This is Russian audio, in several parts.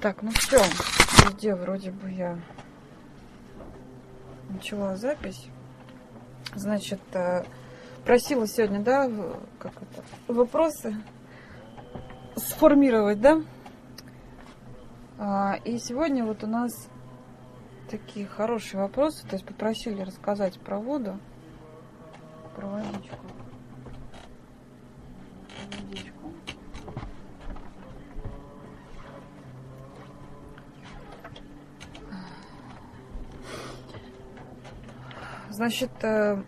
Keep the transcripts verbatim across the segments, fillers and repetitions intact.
Так, ну все, везде вроде бы я начала запись. Значит, просила сегодня, да, как это, вопросы сформировать, да? И сегодня вот у нас такие хорошие вопросы, то есть попросили рассказать про воду, про водичку. Водичку. Значит, в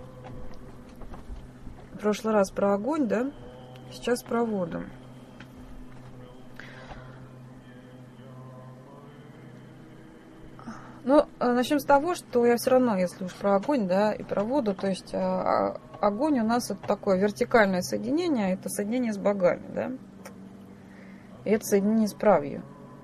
прошлый раз про огонь, да? Сейчас про воду. Ну, начнем с того, что я все равно, если уж про огонь, да, и про воду, то есть огонь у нас это такое вертикальное соединение, это соединение с богами, да? И это соединение с правью.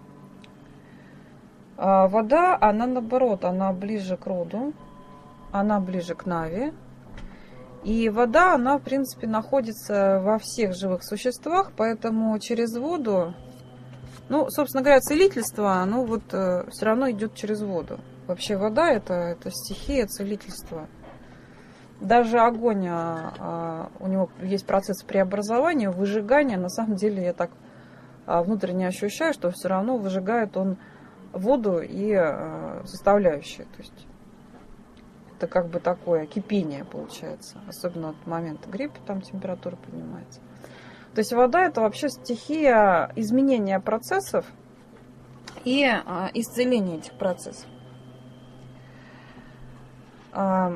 А вода, она наоборот, она ближе к роду, она ближе к Нави. И вода, она, в принципе, находится во всех живых существах, поэтому через воду, ну, собственно говоря, целительство, оно вот э, все равно идет через воду. Вообще вода это, это стихия целительства. Даже огонь, а, а, у него есть процесс преобразования, выжигания. На самом деле я так а, внутренне ощущаю, что все равно выжигает он воду и а, составляющие. То есть это как бы такое кипение получается. Особенно от момента гриппа, там температура поднимается. То есть вода это вообще стихия изменения процессов и а, исцеления этих процессов. А,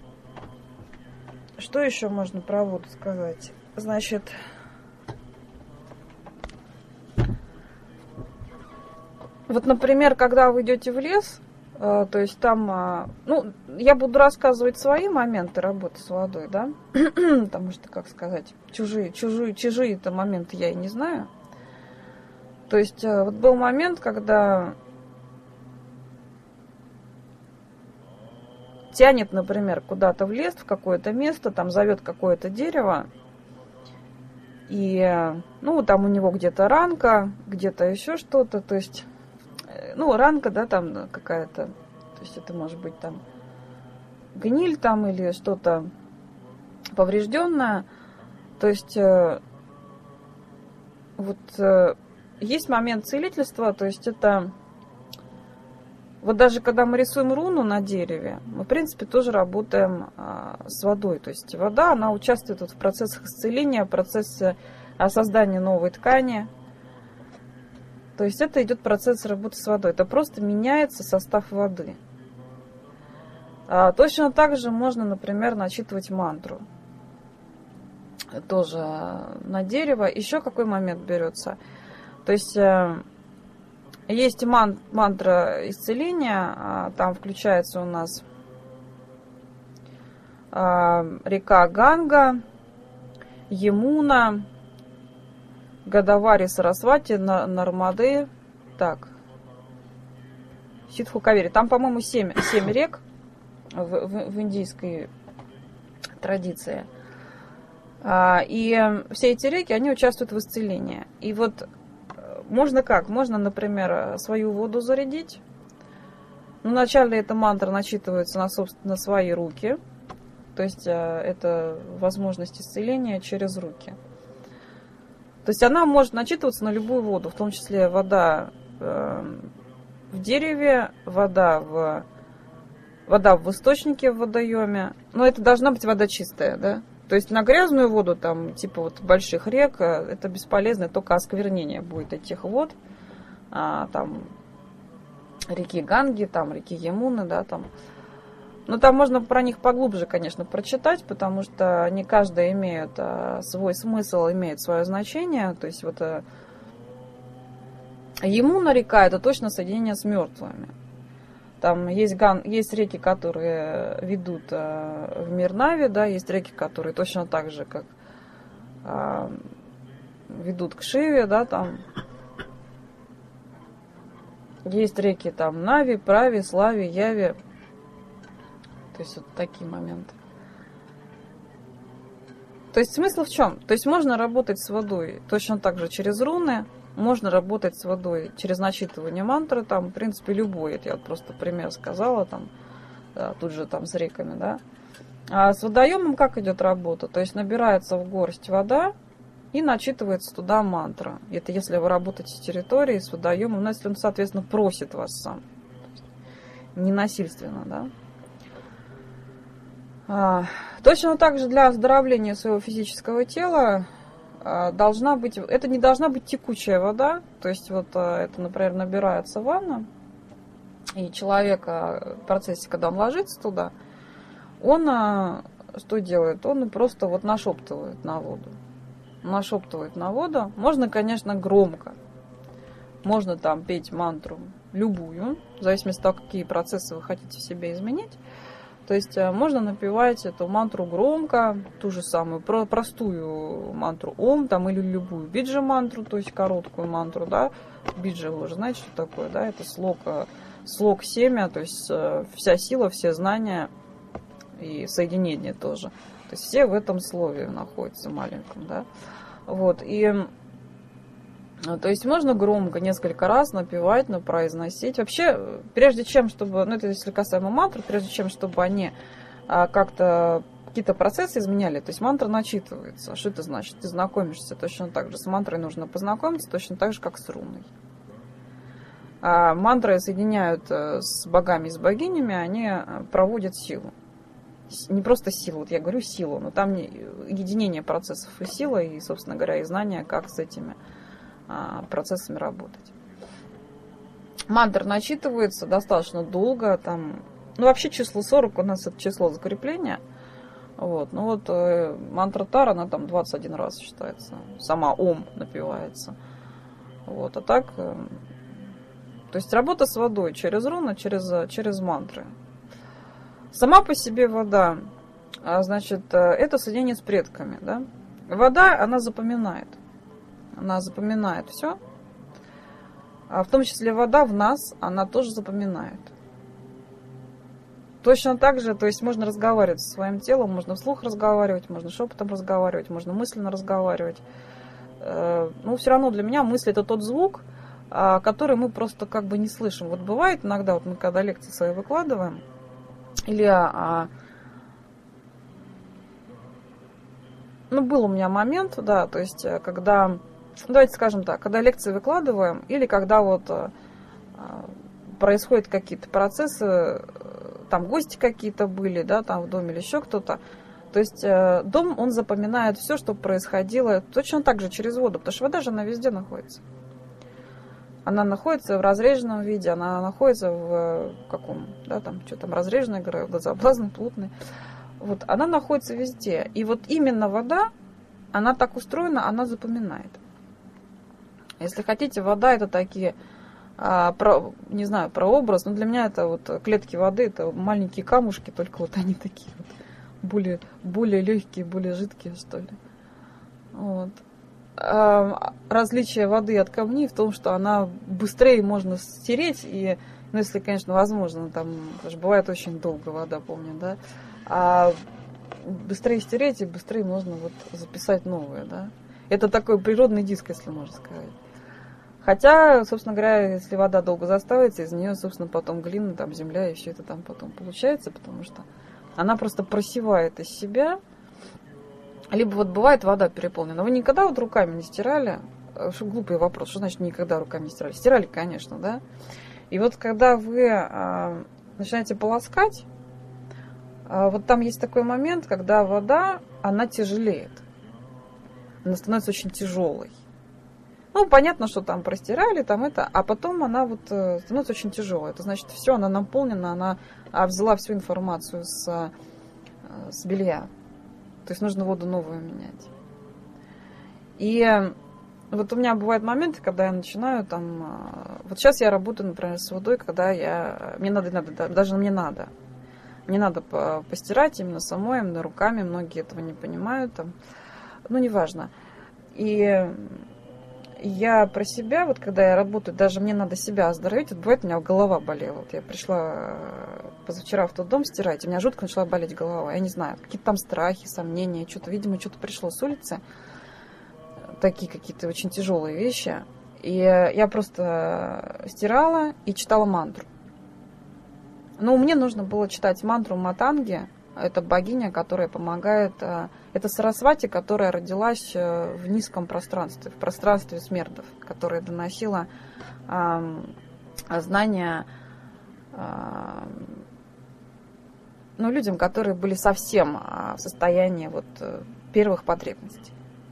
что еще можно про воду сказать? Значит, вот, например, когда вы идете в лес, то есть там, ну, я буду рассказывать свои моменты работы с водой, да, потому что, как сказать, чужие, чужие, чужие-то моменты я и не знаю. То есть вот был момент, когда тянет, например, куда-то в лес, в какое-то место, там зовет какое-то дерево, и, ну, там у него где-то ранка, где-то еще что-то, то есть... Ну, ранка, да, там какая-то, то есть это может быть там гниль там или что-то поврежденное. То есть э, вот э, есть момент целительства, то есть это вот даже когда мы рисуем руну на дереве, мы, в принципе, тоже работаем э, с водой. То есть вода, она участвует вот в процессах исцеления, в процессе э, создания новой ткани. То есть это идет процесс работы с водой. Это просто меняется состав воды. А, точно так же можно, например, начитывать мантру. Тоже на дерево. Еще какой момент берется? То есть э, есть ман, мантра исцеления. А, там включается у нас а, река Ганга, Ямуна, Гадавари, Сарасвати, Нармады, так, Ситху Кавери. Там, по-моему, семь, семь рек в, в, в индийской традиции. А, и все эти реки, они участвуют в исцелении. И вот можно как? Можно, например, свою воду зарядить. Ну, вначале эта мантра начитывается на, собственно, свои руки. То есть это возможность исцеления через руки. То есть она может начитываться на любую воду, в том числе вода э, в дереве, вода в, вода в источнике в водоеме. Но это должна быть вода чистая, да? То есть на грязную воду, там, типа вот больших рек, это бесполезно, только осквернение будет этих вод. А, там реки Ганги, там реки Ямуны, да, там. Ну, там можно про них поглубже, конечно, прочитать, потому что не каждая имеет а, свой смысл, имеет свое значение. То есть вот а, Ямуна река – это точно соединение с мертвыми. Там есть, ган, есть реки, которые ведут а, в мир Нави, да, есть реки, которые точно так же, как а, ведут к Шиве, да, там. Есть реки там Нави, Прави, Слави, Яви. То есть вот такие моменты. То есть смысл в чем? То есть можно работать с водой точно так же через руны, можно работать с водой через начитывание мантры, там, в принципе, любой, это я вот просто пример сказала, там, да, тут же там с реками, да. А с водоемом как идет работа? То есть набирается в горсть вода и начитывается туда мантра. Это если вы работаете с территорией, с водоемом, ну, если он, соответственно, просит вас сам. Не насильственно, да. А, точно так же для оздоровления своего физического тела а, должна быть, это не должна быть текучая вода, то есть вот а, это, например, набирается ванна, и человек а, в процессе, когда он ложится туда, он а, что делает? Он просто вот нашептывает на воду. Нашептывает на воду. Можно, конечно, громко. Можно там петь мантру любую, в зависимости от того, какие процессы вы хотите в себе изменить. То есть можно напевать эту мантру громко, ту же самую простую мантру Ом, там, или любую биджа-мантру, то есть короткую мантру, да. Биджа, вы уже знаете, что такое, да, это слог, слог семя, то есть вся сила, все знания и соединение тоже. То есть все в этом слове находятся маленьком, да. Вот, и то есть можно громко несколько раз напевать, но произносить. Вообще, прежде чем, чтобы, ну это если касаемо мантр, прежде чем, чтобы они а, как-то какие-то процессы изменяли, то есть мантра начитывается. Что это значит? Ты знакомишься точно так же. С мантрой нужно познакомиться точно так же, как с руной. А мантры соединяют с богами и с богинями, они проводят силу. Не просто силу, вот я говорю силу, но там единение процессов и сила, и, собственно говоря, и знания, как с этими процессами работать. Мантр начитывается достаточно долго, там, ну вообще число сорок у нас это число закрепления, вот, ну вот э, мантра Тара, она там двадцать один раз считается, сама Ом напевается, вот, а так, э, то есть работа с водой через руны, через, через мантры. Сама по себе вода, значит, это соединение с предками, да, вода, она запоминает. Она запоминает все. А в том числе вода в нас, она тоже запоминает. Точно так же, то есть можно разговаривать со своим телом, можно вслух разговаривать, можно шепотом разговаривать, можно мысленно разговаривать. Но все равно для меня мысль — это тот звук, который мы просто как бы не слышим. Вот бывает иногда, вот мы когда лекции свои выкладываем, или ну, был у меня момент, да, то есть когда... Давайте скажем так, когда лекции выкладываем, или когда вот э, происходят какие-то процессы, там гости какие-то были, да, там в доме или еще кто-то, то есть э, дом, он запоминает все, что происходило, точно так же через воду, потому что вода же, она везде находится. Она находится в разреженном виде, она находится в каком, да, там, что там, разреженной, газообразной, плотной, вот, она находится везде, и вот именно вода, она так устроена, она запоминает. Если хотите, вода — это такие, а, про, не знаю, прообраз, но для меня это вот клетки воды, это маленькие камушки, только вот они такие вот, более, более легкие, более жидкие, что ли. Вот. А, различие воды от камней в том, что она быстрее можно стереть, и, ну, если, конечно, возможно, там, потому что бывает очень долго вода, помню, да, а быстрее стереть, и быстрее можно вот записать новое, да. Это такой природный диск, если можно сказать. Хотя, собственно говоря, если вода долго застаивается, из нее, собственно, потом глина, там, земля и все это там потом получается, потому что она просто просевает из себя. Либо вот бывает вода переполнена. Вы никогда вот руками не стирали? Что глупый вопрос. Что значит никогда руками не стирали? Стирали, конечно, да? И вот когда вы а, начинаете полоскать, а, вот там есть такой момент, когда вода, она тяжелеет. Она становится очень тяжелой. Ну, понятно, что там простирали, там это, а потом она вот становится очень тяжелой. Это значит, все, она наполнена, она взяла всю информацию с, с белья. То есть нужно воду новую менять. И вот у меня бывают моменты, когда я начинаю там... Вот сейчас я работаю, например, с водой, когда я... Мне надо, надо даже мне надо. Мне надо постирать именно самой, именно руками. Многие этого не понимают. Там. Ну, неважно. И я про себя, вот когда я работаю, даже мне надо себя оздоровить, вот бывает, у меня голова болела. Вот я пришла позавчера в тот дом стирать, и у меня жутко начала болеть голова. Я не знаю, какие-то там страхи, сомнения, что-то, видимо, что-то пришло с улицы. Такие какие-то очень тяжелые вещи. И я просто стирала и читала мантру. Но мне нужно было читать мантру Матанги. Это богиня, которая помогает. Это Сарасвати, которая родилась в низком пространстве, в пространстве смердов, которая доносила знания, ну, людям, которые были совсем в состоянии вот первых потребностей.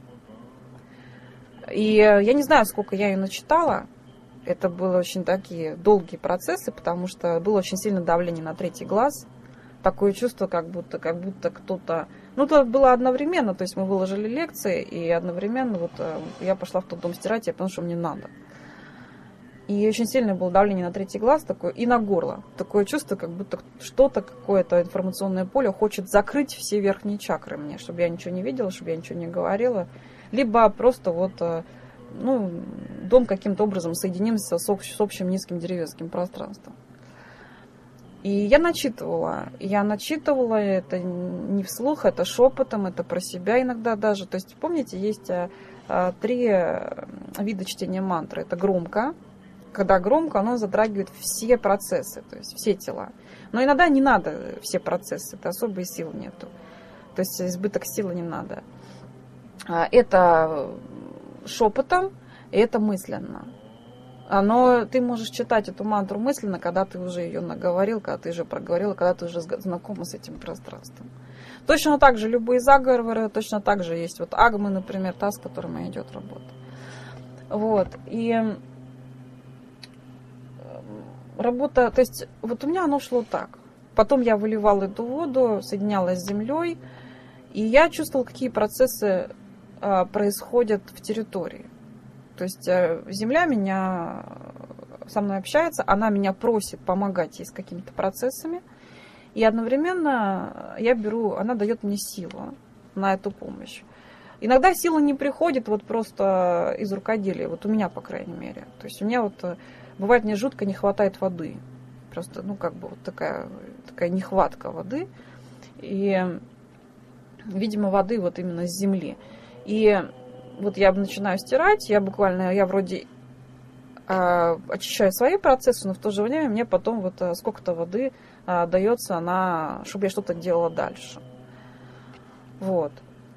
И я не знаю, сколько я ее начитала. Это были очень такие долгие процессы, потому что было очень сильное давление на третий глаз. Такое чувство, как будто, как будто кто-то... Ну, это было одновременно, то есть мы выложили лекции, и одновременно вот я пошла в тот дом стирать, я поняла, что мне надо. И очень сильное было давление на третий глаз такое, и на горло. Такое чувство, как будто что-то, какое-то информационное поле хочет закрыть все верхние чакры мне, чтобы я ничего не видела, чтобы я ничего не говорила. Либо просто вот, ну, дом каким-то образом соединимся с, общ, с общим низким деревенским пространством. И я начитывала. Я начитывала это не вслух, это шепотом, это про себя иногда даже. То есть, помните, есть три вида чтения мантры. Это громко. Когда громко, оно затрагивает все процессы, то есть все тела. Но иногда не надо все процессы, это особой силы нету. То есть избыток силы не надо. Это шепотом, и это мысленно. Но ты можешь читать эту мантру мысленно, когда ты уже ее наговорил, когда ты уже проговорил, когда ты уже знакома с этим пространством. Точно так же любые заговоры, точно так же есть вот агмы, например, та, с которой идет работа. Вот. И работа, то есть вот у меня оно шло так. Потом я выливала эту воду, соединялась с землей, и я чувствовала, какие процессы а, происходят в территории. То есть а, земля меня со мной общается, она меня просит помогать ей с какими-то процессами, и одновременно я беру, она дает мне силу на эту помощь. Иногда сила не приходит вот просто из рукоделия, вот у меня, по крайней мере. То есть у меня вот бывает, мне жутко не хватает воды. Просто, ну, как бы вот такая, такая нехватка воды. И, видимо, воды вот именно с земли. И вот я начинаю стирать, я буквально, я вроде э, очищаю свои процессы, но в то же время мне потом вот э, сколько-то воды э, дается на, чтобы я что-то делала дальше. Вот.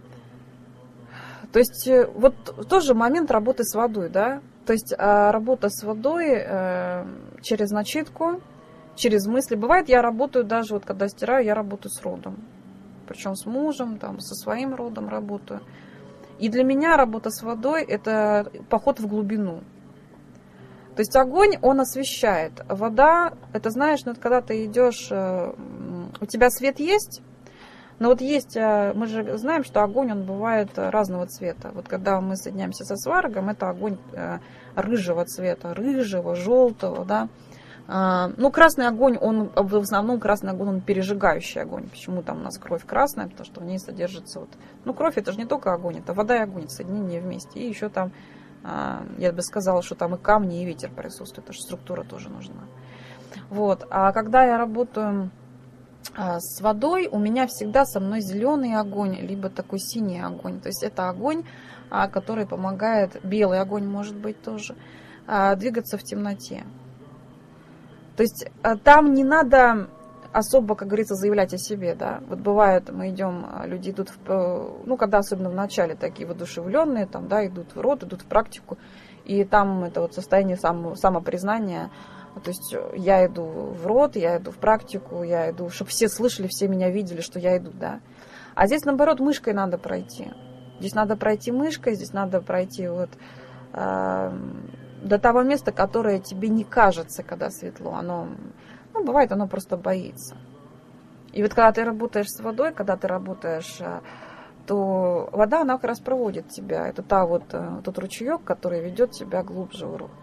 То есть вот тоже момент работы с водой, да. То есть работа с водой э, через начитку, через мысли. Бывает, я работаю даже, вот когда стираю, я работаю с родом. Причем с мужем, там, со своим родом работаю. И для меня работа с водой – это поход в глубину. То есть огонь, он освещает. Вода, это знаешь, ну, это когда ты идешь, э, у тебя свет есть, но вот есть, мы же знаем, что огонь, он бывает разного цвета. Вот когда мы соединяемся со сваргом, это огонь рыжего цвета, рыжего, желтого, да. Ну, красный огонь, он в основном красный огонь, он пережигающий огонь. Почему там у нас кровь красная? Потому что в ней содержится вот... Ну, кровь это же не только огонь, это вода и огонь, соединение вместе. И еще там, я бы сказала, что там и камни, и ветер присутствуют, потому что структура тоже нужна. Вот. А когда я работаю с водой, у меня всегда со мной зеленый огонь, либо такой синий огонь. То есть это огонь, который помогает, белый огонь может быть тоже, двигаться в темноте. То есть там не надо особо, как говорится, заявлять о себе, да. Вот бывает, мы идем, люди идут, в, ну, когда особенно в начале такие воодушевленные, там, да, идут в род, идут в практику, и там это вот состояние само, самопризнания. То есть я иду в род, я иду в практику, я иду, чтобы все слышали, все меня видели, что я иду, да. А здесь, наоборот, мышкой надо пройти. Здесь надо пройти мышкой, здесь надо пройти вот э, до того места, которое тебе не кажется, когда светло. Оно, ну, бывает, оно просто боится. И вот когда ты работаешь с водой, когда ты работаешь, то вода, она как раз проводит тебя. Это та вот, тот ручеек, который ведет тебя глубже в род.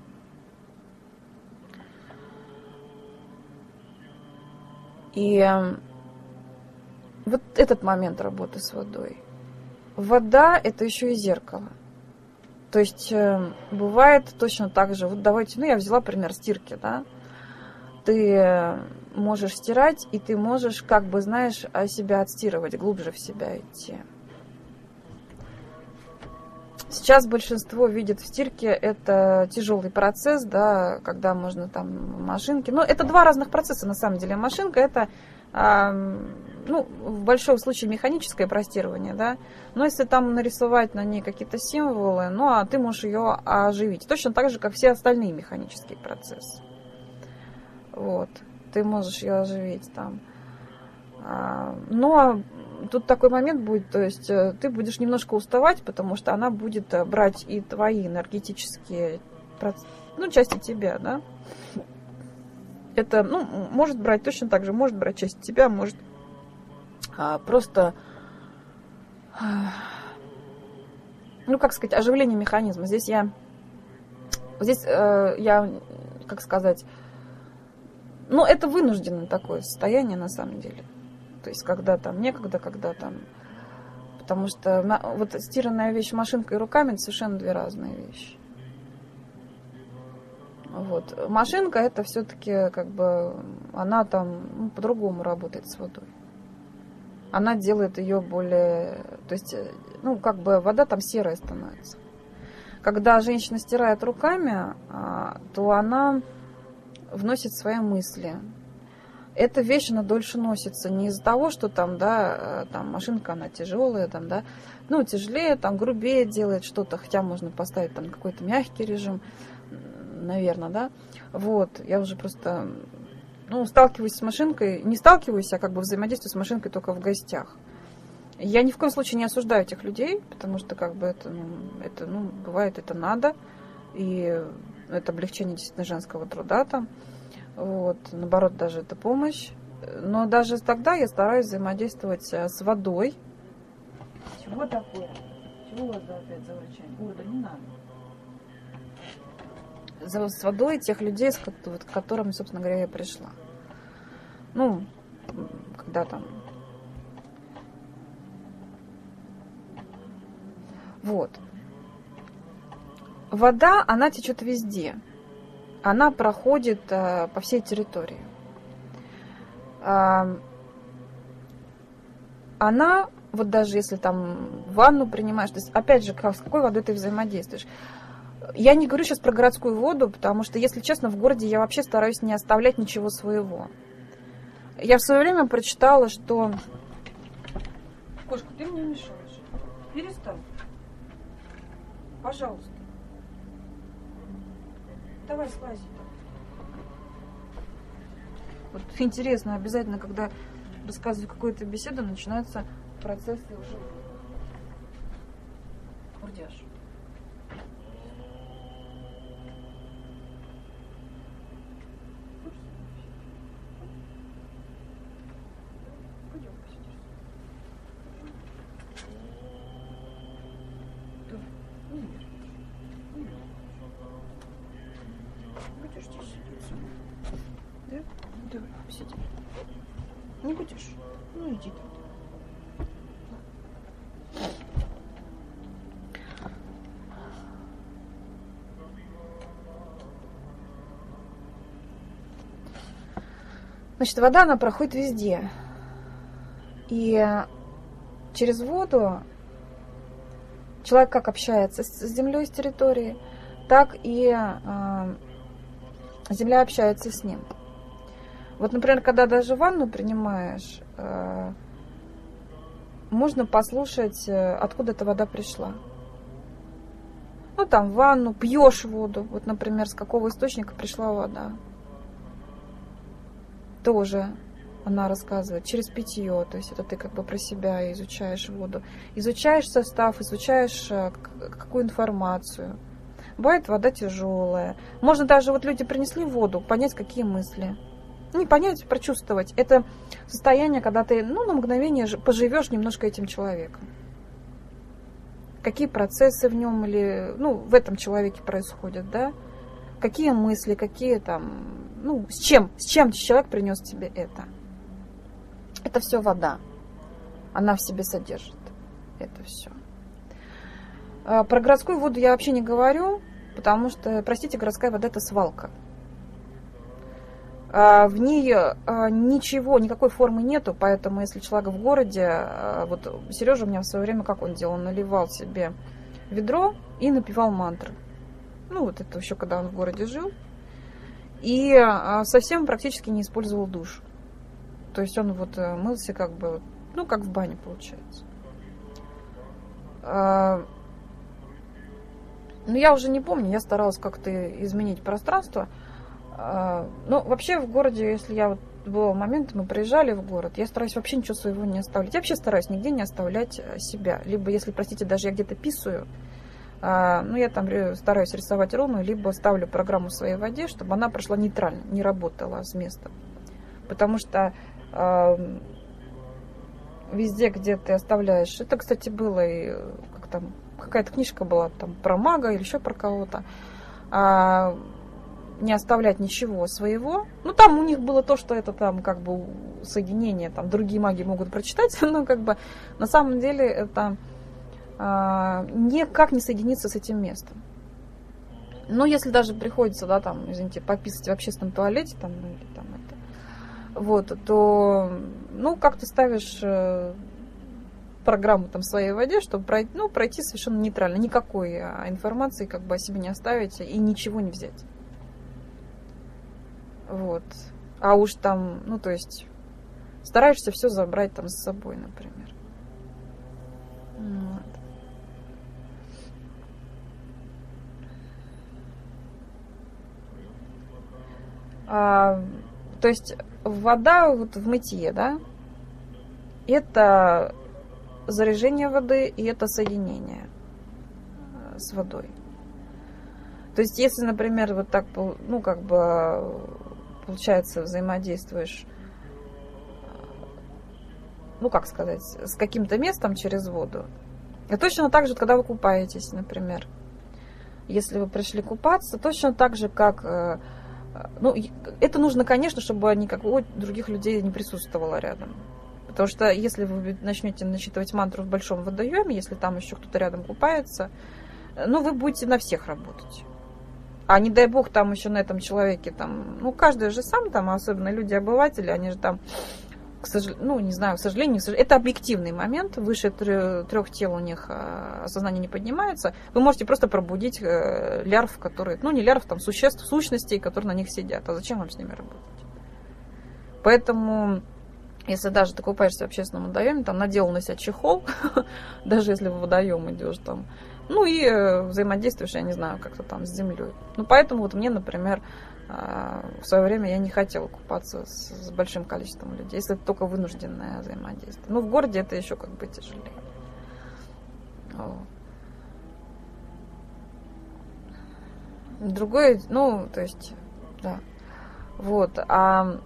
И вот этот момент работы с водой. Вода – это еще и зеркало. То есть бывает точно так же. Вот давайте, ну я взяла пример стирки, да. Ты можешь стирать, и ты можешь, как бы, знаешь, себя отстирывать, глубже в себя идти. Сейчас большинство видит в стирке это тяжелый процесс, да, когда можно там машинки. Но это два разных процесса на самом деле. Машинка это, а, ну, в большом случае механическое простирование, да. Но если там нарисовать на ней какие-то символы, ну, а ты можешь ее оживить. Точно так же, как все остальные механические процессы. Вот. Ты можешь ее оживить там. А, но тут такой момент будет, то есть ты будешь немножко уставать, потому что она будет брать и твои энергетические, ну, части тебя, да. Это, ну, может брать точно так же, может брать часть тебя, может а, просто, ну, как сказать, оживление механизма. Здесь я, здесь э, я, как сказать, ну, это вынужденное такое состояние на самом деле. То есть, когда там некогда, когда там... Потому что вот стиранная вещь машинкой и руками – это совершенно две разные вещи. Вот. Машинка – это все-таки как бы... Она там ну, по-другому работает с водой. Она делает ее более... То есть, ну, как бы вода там серая становится. Когда женщина стирает руками, то она вносит свои мысли. Эта вещь, она дольше носится не из-за того, что там, да, там машинка, она тяжелая, там, да, ну, тяжелее, там, грубее делает что-то, хотя можно поставить там какой-то мягкий режим, наверное, да, вот, я уже просто, ну, сталкиваюсь с машинкой, не сталкиваюсь, а как бы взаимодействую с машинкой только в гостях. Я ни в коем случае не осуждаю этих людей, потому что, как бы, это, ну, это, ну, бывает, это надо, и это облегчение действительно женского труда там. Вот, наоборот, даже это помощь. Но даже тогда я стараюсь взаимодействовать с водой. Чего такое? Чего вода опять за урчание? Ой, да не надо. С водой тех людей, с которыми, собственно говоря, я пришла. Ну, когда там... Вот. Вода, она течет везде. Она проходит а, по всей территории. А, она, вот даже если там ванну принимаешь, то есть, опять же, как, с какой водой ты взаимодействуешь. Я не говорю сейчас про городскую воду, потому что, если честно, в городе я вообще стараюсь не оставлять ничего своего. Я в свое время прочитала, что... Кошка, ты мне мешаешь. Перестань. Пожалуйста. Давай, слазь. Вот интересно, обязательно, когда рассказываю какую-то беседу, начинаются процессы уже. Урдяш. Пойдем посидишь. Давай, не верь. Будешь здесь сидеть? Да? Давай, посиди. Не будешь? Ну, иди тут. Значит, вода, она проходит везде. И через воду человек как общается с землей, с территорией, так и э, земля общается с ним. Вот, например, когда даже ванну принимаешь, э, можно послушать, откуда эта вода пришла. Ну, там, в ванну, пьешь воду. Вот, например, с какого источника пришла вода. Тоже она рассказывает через питье. То есть это ты как бы про себя изучаешь воду. Изучаешь состав, изучаешь какую информацию. Бывает вода тяжелая. Можно даже, вот люди принесли воду, понять, какие мысли. Не понять, прочувствовать. Это состояние, когда ты, ну, на мгновение поживешь немножко этим человеком. Какие процессы в нем или, ну, в этом человеке происходят, да? Какие мысли, какие там, ну, с чем, с чем человек принес тебе это? Это все вода. Она в себе содержит это все. Про городскую воду я вообще не говорю, потому что, простите, городская вода – это свалка. В ней ничего, никакой формы нету, поэтому если человек в городе, вот Сережа у меня в свое время, как он делал, он наливал себе ведро и напевал мантры. Ну, вот это еще когда он в городе жил. И а, совсем практически не использовал душ. То есть он вот мылся как бы, ну, как в бане получается. А, ну, я уже не помню, я старалась как-то изменить пространство. А, ну, вообще в городе, если я вот был момент, мы приезжали в город, я стараюсь вообще ничего своего не оставлять. Я вообще стараюсь нигде не оставлять себя. Либо, если, простите, даже я где-то писаю, а, ну, я там стараюсь рисовать руну, либо ставлю программу в своей воде, чтобы она прошла нейтрально, не работала с места. Потому что а, везде, где ты оставляешь... Это, кстати, было и как там, какая-то книжка была там про мага или еще про кого-то. А, не оставлять ничего своего. Ну, там у них было то, что это там как бы соединение, там другие маги могут прочитать, но как бы на самом деле это а, никак не соединиться с этим местом. Ну, если даже приходится, да, там, извините, пописать в общественном туалете, там, ну, или там это, вот, то, ну, как ты ставишь программу там в своей воде, чтобы пройти, ну, пройти совершенно нейтрально, никакой информации как бы о себе не оставить и ничего не взять. Вот. А уж там, ну, то есть, стараешься все забрать там с собой, например. Вот. А, то есть, вода вот в мытье, да, это заряжение воды и это соединение с водой. То есть, если, например, вот так, ну, как бы, получается, взаимодействуешь, ну, как сказать, с каким-то местом через воду. И точно так же, когда вы купаетесь, например. Если вы пришли купаться, точно так же, как... Ну, это нужно, конечно, чтобы никакого других людей не присутствовало рядом. Потому что если вы начнете начитывать мантру в большом водоеме, если там еще кто-то рядом купается, ну, вы будете на всех работать. А не дай бог там еще на этом человеке, там, ну, каждый же сам там, особенно люди-обыватели, они же там, к сожалению, ну, не знаю, к сожалению, это объективный момент, выше трех тел у них сознание не поднимается, вы можете просто пробудить лярв, которые, ну, не лярв, там, существ, сущностей, которые на них сидят, а зачем вам с ними работать? Поэтому, если даже ты купаешься в общественном водоеме, там, надел на себя чехол, даже если в водоем идешь, там, ну и э, взаимодействуешь, я не знаю, как-то там с землей. Ну, поэтому вот мне, например, э, в свое время я не хотела купаться с, с большим количеством людей, если это только вынужденное взаимодействие. Ну, в городе это еще как бы тяжелее. Вот. Другое, ну, то есть, да. Вот. А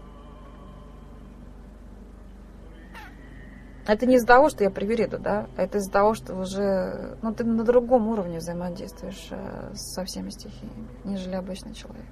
это не из-за того, что я привереда, да, это из-за того, что уже, ну, ты на другом уровне взаимодействуешь э, со всеми стихиями, нежели обычный человек.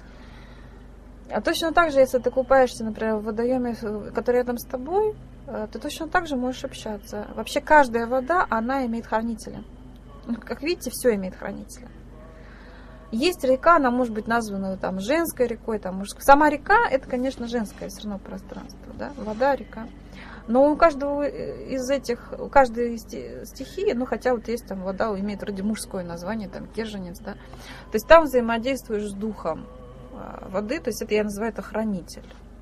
А точно так же, если ты купаешься, например, в водоеме, который рядом с тобой, э, ты точно так же можешь общаться. Вообще каждая вода, она имеет хранителя. Как видите, все имеет хранителя. Есть река, она может быть названа там женской рекой, там мужской. Сама река, это, конечно, женское все равно пространство, да, вода, река. Но у каждого из этих, у каждой из стихии, ну, хотя вот есть там вода, имеет вроде мужское название, там, керженец, да. То есть там взаимодействуешь с духом воды, то есть это я называю это хранитель.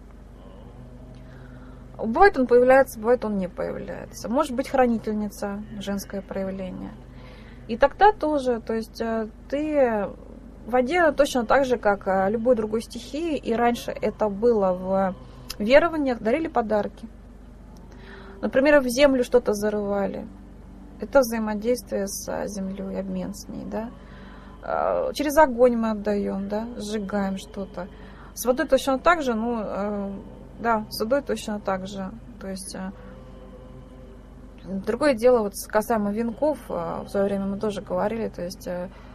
Бывает он появляется, бывает он не появляется. Может быть хранительница, женское проявление. И тогда тоже, то есть ты в воде точно так же, как любой другой стихии, и раньше это было в верованиях, дарили подарки. Например, в землю что-то зарывали. Это взаимодействие с землей, обмен с ней, да. Через огонь мы отдаем, да, сжигаем что-то. С водой точно так же, ну, да, с водой точно так же. То есть, другое дело, вот касаемо венков, в свое время мы тоже говорили, то есть,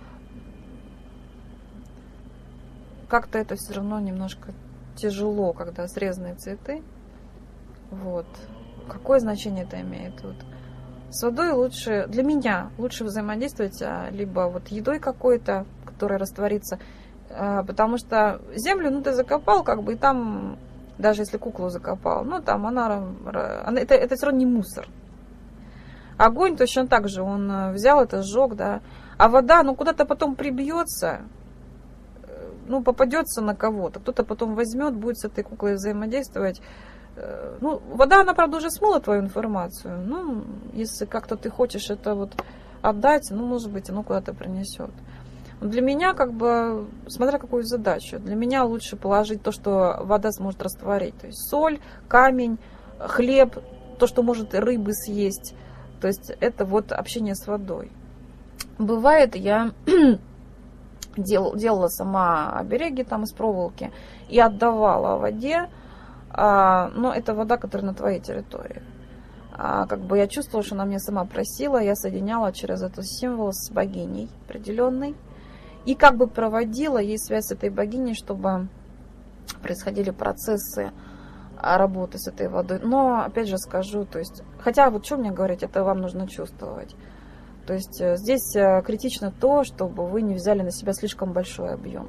как-то это все равно немножко тяжело, когда срезанные цветы. Вот. Какое значение это имеет? Вот. С водой лучше, для меня лучше взаимодействовать либо вот едой какой-то, которая растворится, потому что землю, ну, ты закопал, как бы, и там, даже если куклу закопал, ну, там она, она это, это все равно не мусор. Огонь точно так же, он взял это, сжег, да. А вода, ну, куда-то потом прибьется, ну, попадется на кого-то. Кто-то потом возьмет, будет с этой куклой взаимодействовать. Ну, вода, она, правда, уже смыла твою информацию. Ну, если как-то ты хочешь это вот отдать, ну, может быть, оно куда-то принесет. Для меня, как бы, смотря какую задачу, для меня лучше положить то, что вода сможет растворить. То есть соль, камень, хлеб, то, что может рыбы съесть. То есть это вот общение с водой. Бывает, я дел, делала сама обереги там из проволоки и отдавала воде, а, но это вода, которая на твоей территории. А, как бы я чувствовала, что она меня сама просила, я соединяла через этот символ с богиней определенной. И как бы проводила ей связь с этой богиней, чтобы происходили процессы работы с этой водой. Но, опять же скажу, то есть, хотя вот что мне говорить, это вам нужно чувствовать. То есть здесь критично то, чтобы вы не взяли на себя слишком большой объем.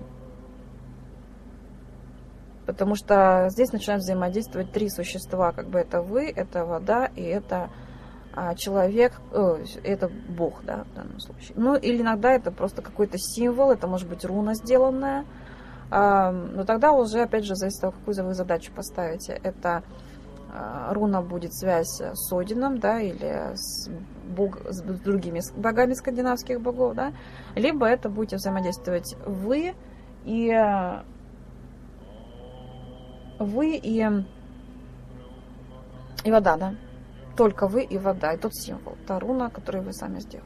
Потому что здесь начинают взаимодействовать три существа. Как бы это вы, это вода и это человек, э, это Бог, да, в данном случае. Ну, или иногда это просто какой-то символ, это может быть руна сделанная. А, но тогда уже, опять же, зависит от того, какую вы задачу поставите. Это а, руна будет связь с Одином, да, или с, бог, с другими богами скандинавских богов, да, либо это будете взаимодействовать вы и вы и, и вода, да. Только вы и вода, и тот символ, та руна, которую вы сами сделали.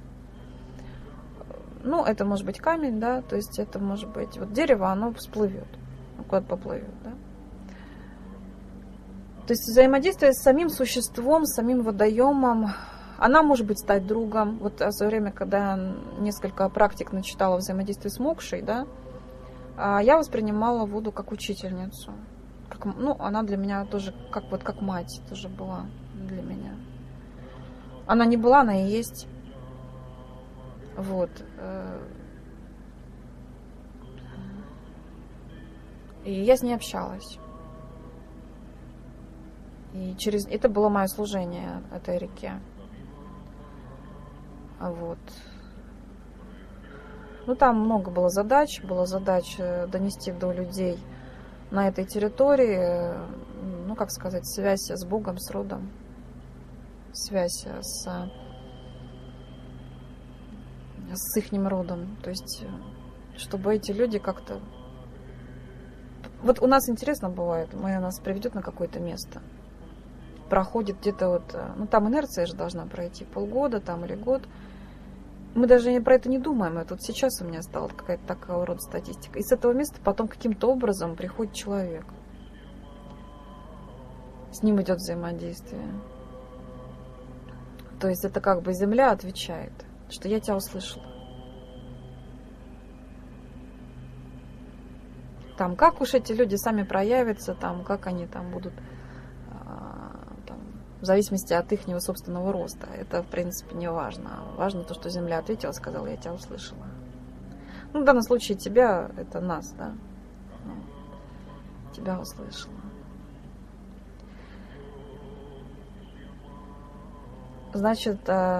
Ну, это может быть камень, да, то есть это может быть, вот дерево, оно всплывет, куда-то поплывет, да. То есть взаимодействие с самим существом, с самим водоемом, она может быть стать другом. Вот в свое время, когда я несколько практик начитала взаимодействие с мокшей, да, я воспринимала воду как учительницу. Как, ну, она для меня тоже, как вот как мать тоже была для меня. Она не была, она и есть. Вот. И я с ней общалась. И через это было мое служение этой реке. Вот. Ну, там много было задач. Было задач донести до людей на этой территории, ну, как сказать, связь с Богом, с родом. Связь с, с ихним родом. То есть, чтобы эти люди как-то... Вот у нас интересно бывает, мы, нас приведет на какое-то место. Проходит где-то вот... Ну, там инерция же должна пройти полгода там или год. Мы даже про это не думаем. Это вот сейчас у меня стала какая-то такая рода статистика. И с этого места потом каким-то образом приходит человек. С ним идет взаимодействие. То есть это как бы земля отвечает, что я тебя услышала. Там, как уж эти люди сами проявятся, там, как они там будут, там, в зависимости от их собственного роста. Это, в принципе, не важно. Важно то, что земля ответила, сказала, я тебя услышала. Ну, в данном случае тебя, это нас, да, ну, тебя услышала. Значит,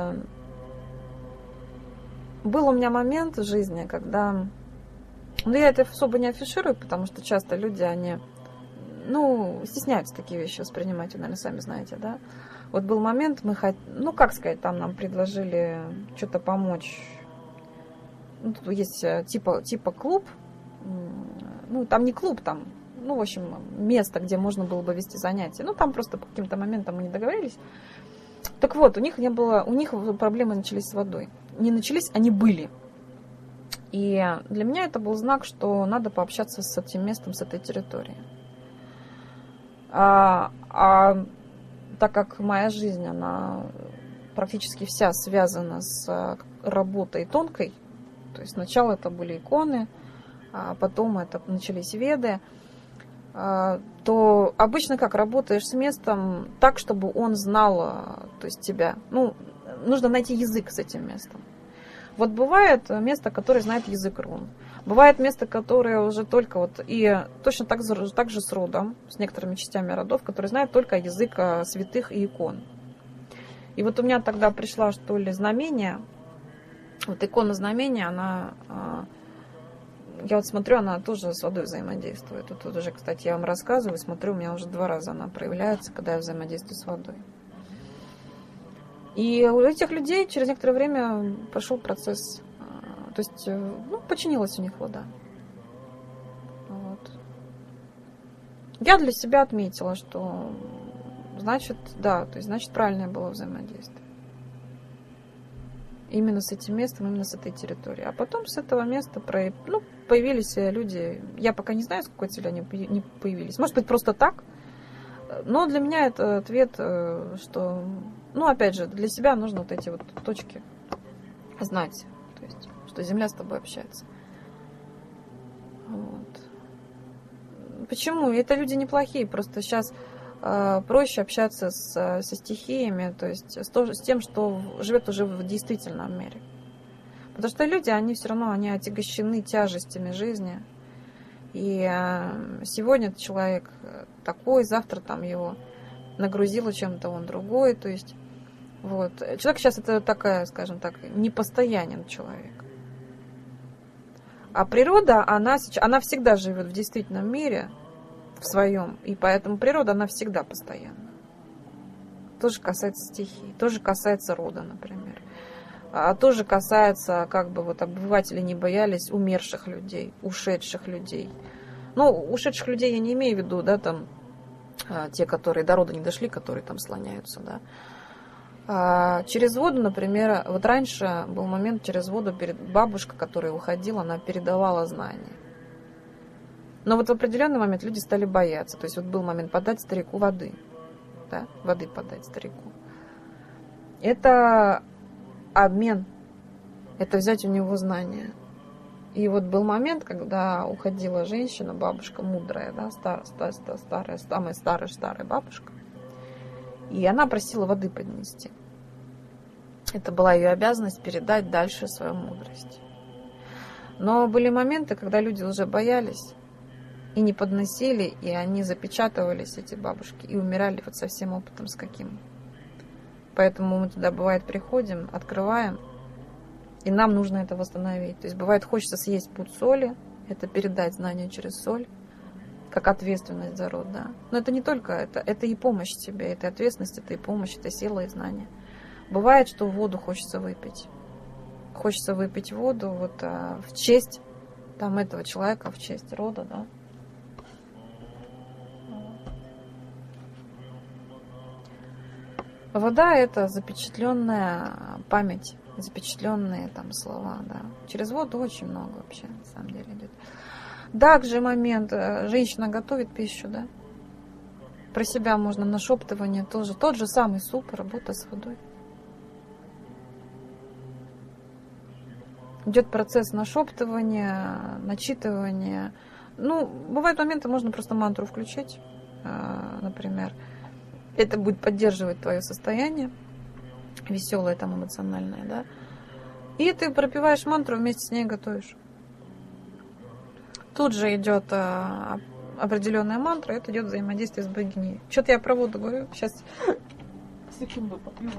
был у меня момент в жизни, когда... Ну, я это особо не афиширую, потому что часто люди, они, ну, стесняются такие вещи воспринимать, вы, наверное, сами знаете, да. Вот был момент, мы хот... ну, как сказать, там нам предложили что-то помочь. Ну, тут есть типа, типа клуб, ну, там не клуб, там, ну, в общем, место, где можно было бы вести занятия. Ну, там просто по каким-то моментам мы не договорились. Так вот, у них не было, у них проблемы начались с водой. Не начались, они были. И для меня это был знак, что надо пообщаться с этим местом, с этой территорией. А, а так как моя жизнь, она практически вся связана с работой тонкой, то есть сначала это были иконы, а потом это начались веды, то обычно как работаешь с местом так, чтобы он знал, то есть тебя. Ну, нужно найти язык с этим местом. Вот бывает место, которое знает язык рун. Бывает место, которое уже только вот... И точно так, так же с родом, с некоторыми частями родов, которые знают только язык святых и икон. И вот у меня тогда пришла, что ли, знамение. Вот икона знамения, она... Я вот смотрю, она тоже с водой взаимодействует. Тут, тут уже, кстати, я вам рассказываю, смотрю, у меня уже два раза она проявляется, когда я взаимодействую с водой. И у этих людей через некоторое время пошел процесс, то есть, ну, починилась у них вода. Вот. Я для себя отметила, что, значит, да, то есть, значит, правильное было взаимодействие. Именно с этим местом, именно с этой территорией. А потом с этого места ну, появились люди. Я пока не знаю, с какой целью они не появились. Может быть, просто так. Но для меня это ответ, что, ну, опять же, для себя нужно вот эти вот точки знать. То есть, что Земля с тобой общается. Вот. Почему? Это люди неплохие. Просто сейчас проще общаться с, со стихиями, то есть с, то, с тем, что живет уже в действительном мире. Потому что люди, они все равно, они отягощены тяжестями жизни. И сегодня человек такой, завтра там его нагрузило чем-то, он другой. То есть вот. Человек сейчас это такая, скажем так, непостоянен человек. А природа, она, она всегда живет в действительном мире, в своем, и поэтому природа, она всегда постоянна. Тоже касается стихий, тоже касается рода, например. А тоже касается, как бы вот обыватели не боялись умерших людей, ушедших людей. Ну, ушедших людей я не имею в виду, да, там, те, которые до рода не дошли, которые там слоняются, да. А через воду, например, вот раньше был момент, через воду перед бабушка, которая уходила, она передавала знания. Но вот в определенный момент люди стали бояться. То есть вот был момент подать старику воды. Да? Воды подать старику. Это обмен. Это взять у него знания. И вот был момент, когда уходила женщина, бабушка мудрая, да, старая, старая, старая, самая старая, старая бабушка. И она просила воды поднести. Это была ее обязанность передать дальше свою мудрость. Но были моменты, когда люди уже боялись и не подносили, и они запечатывались, эти бабушки, и умирали вот со всем опытом с каким. Поэтому мы туда, бывает, приходим, открываем, и нам нужно это восстановить. То есть, бывает, хочется съесть пуд соли, это передать знания через соль, как ответственность за род, да. Но это не только это, это и помощь тебе, это и ответственность, это и помощь, это сила и знания. Бывает, что воду хочется выпить. Хочется выпить воду вот а, в честь там этого человека, в честь рода, да. Вода – это запечатленная память, запечатленные там слова, да. Через воду очень много вообще, на самом деле, идет. Также момент, женщина готовит пищу, да. Про себя можно нашептывание тоже. Тот же самый суп, работа с водой. Идет процесс нашептывания, начитывания. Ну, бывают моменты, можно просто мантру включить, например. Это будет поддерживать твое состояние, веселое, там, эмоциональное, да. И ты пропеваешь мантру, вместе с ней готовишь. Тут же идет а, определенная мантра, это идет взаимодействие с богиней. Что-то я про воду говорю, сейчас секунду попью.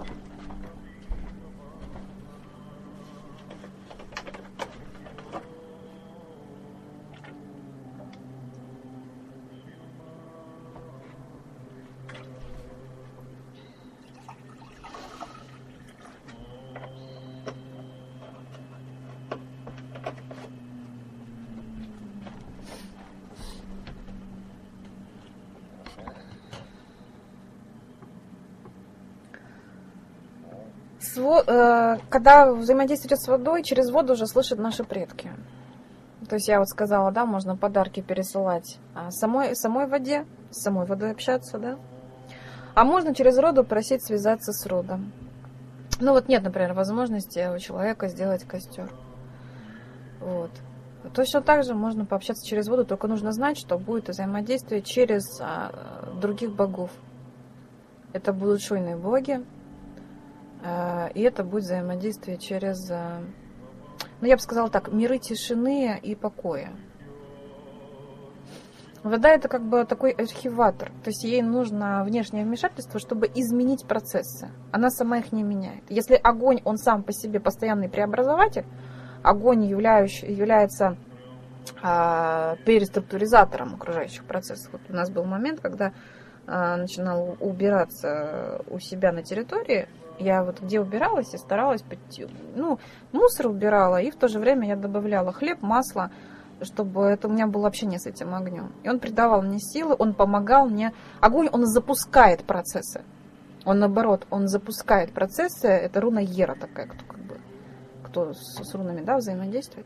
Когда взаимодействует с водой, через воду уже слышат наши предки. То есть я вот сказала, да, можно подарки пересылать самой, самой воде, с самой водой общаться, да. А можно через роду просить связаться с родом. Ну вот нет, например, возможности у человека сделать костер. Вот. Точно так же можно пообщаться через воду, только нужно знать, что будет взаимодействие через а, других богов. Это будут шуйные боги. И это будет взаимодействие через, ну я бы сказала так, миры тишины и покоя. Вода это как бы такой архиватор, то есть ей нужно внешнее вмешательство, чтобы изменить процессы. Она сама их не меняет. Если огонь, он сам по себе постоянный преобразователь, огонь являющий, является а, переструктуризатором окружающих процессов. Вот у нас был момент, когда а, начинала убираться у себя на территории. Я вот где убиралась и старалась, ну, мусор убирала, и в то же время я добавляла хлеб, масло, чтобы это у меня было общение с этим огнем. И он придавал мне силы, он помогал мне. Огонь, он запускает процессы. Он наоборот, он запускает процессы. Это руна Ера такая, кто как бы, кто с, с рунами, да, взаимодействует.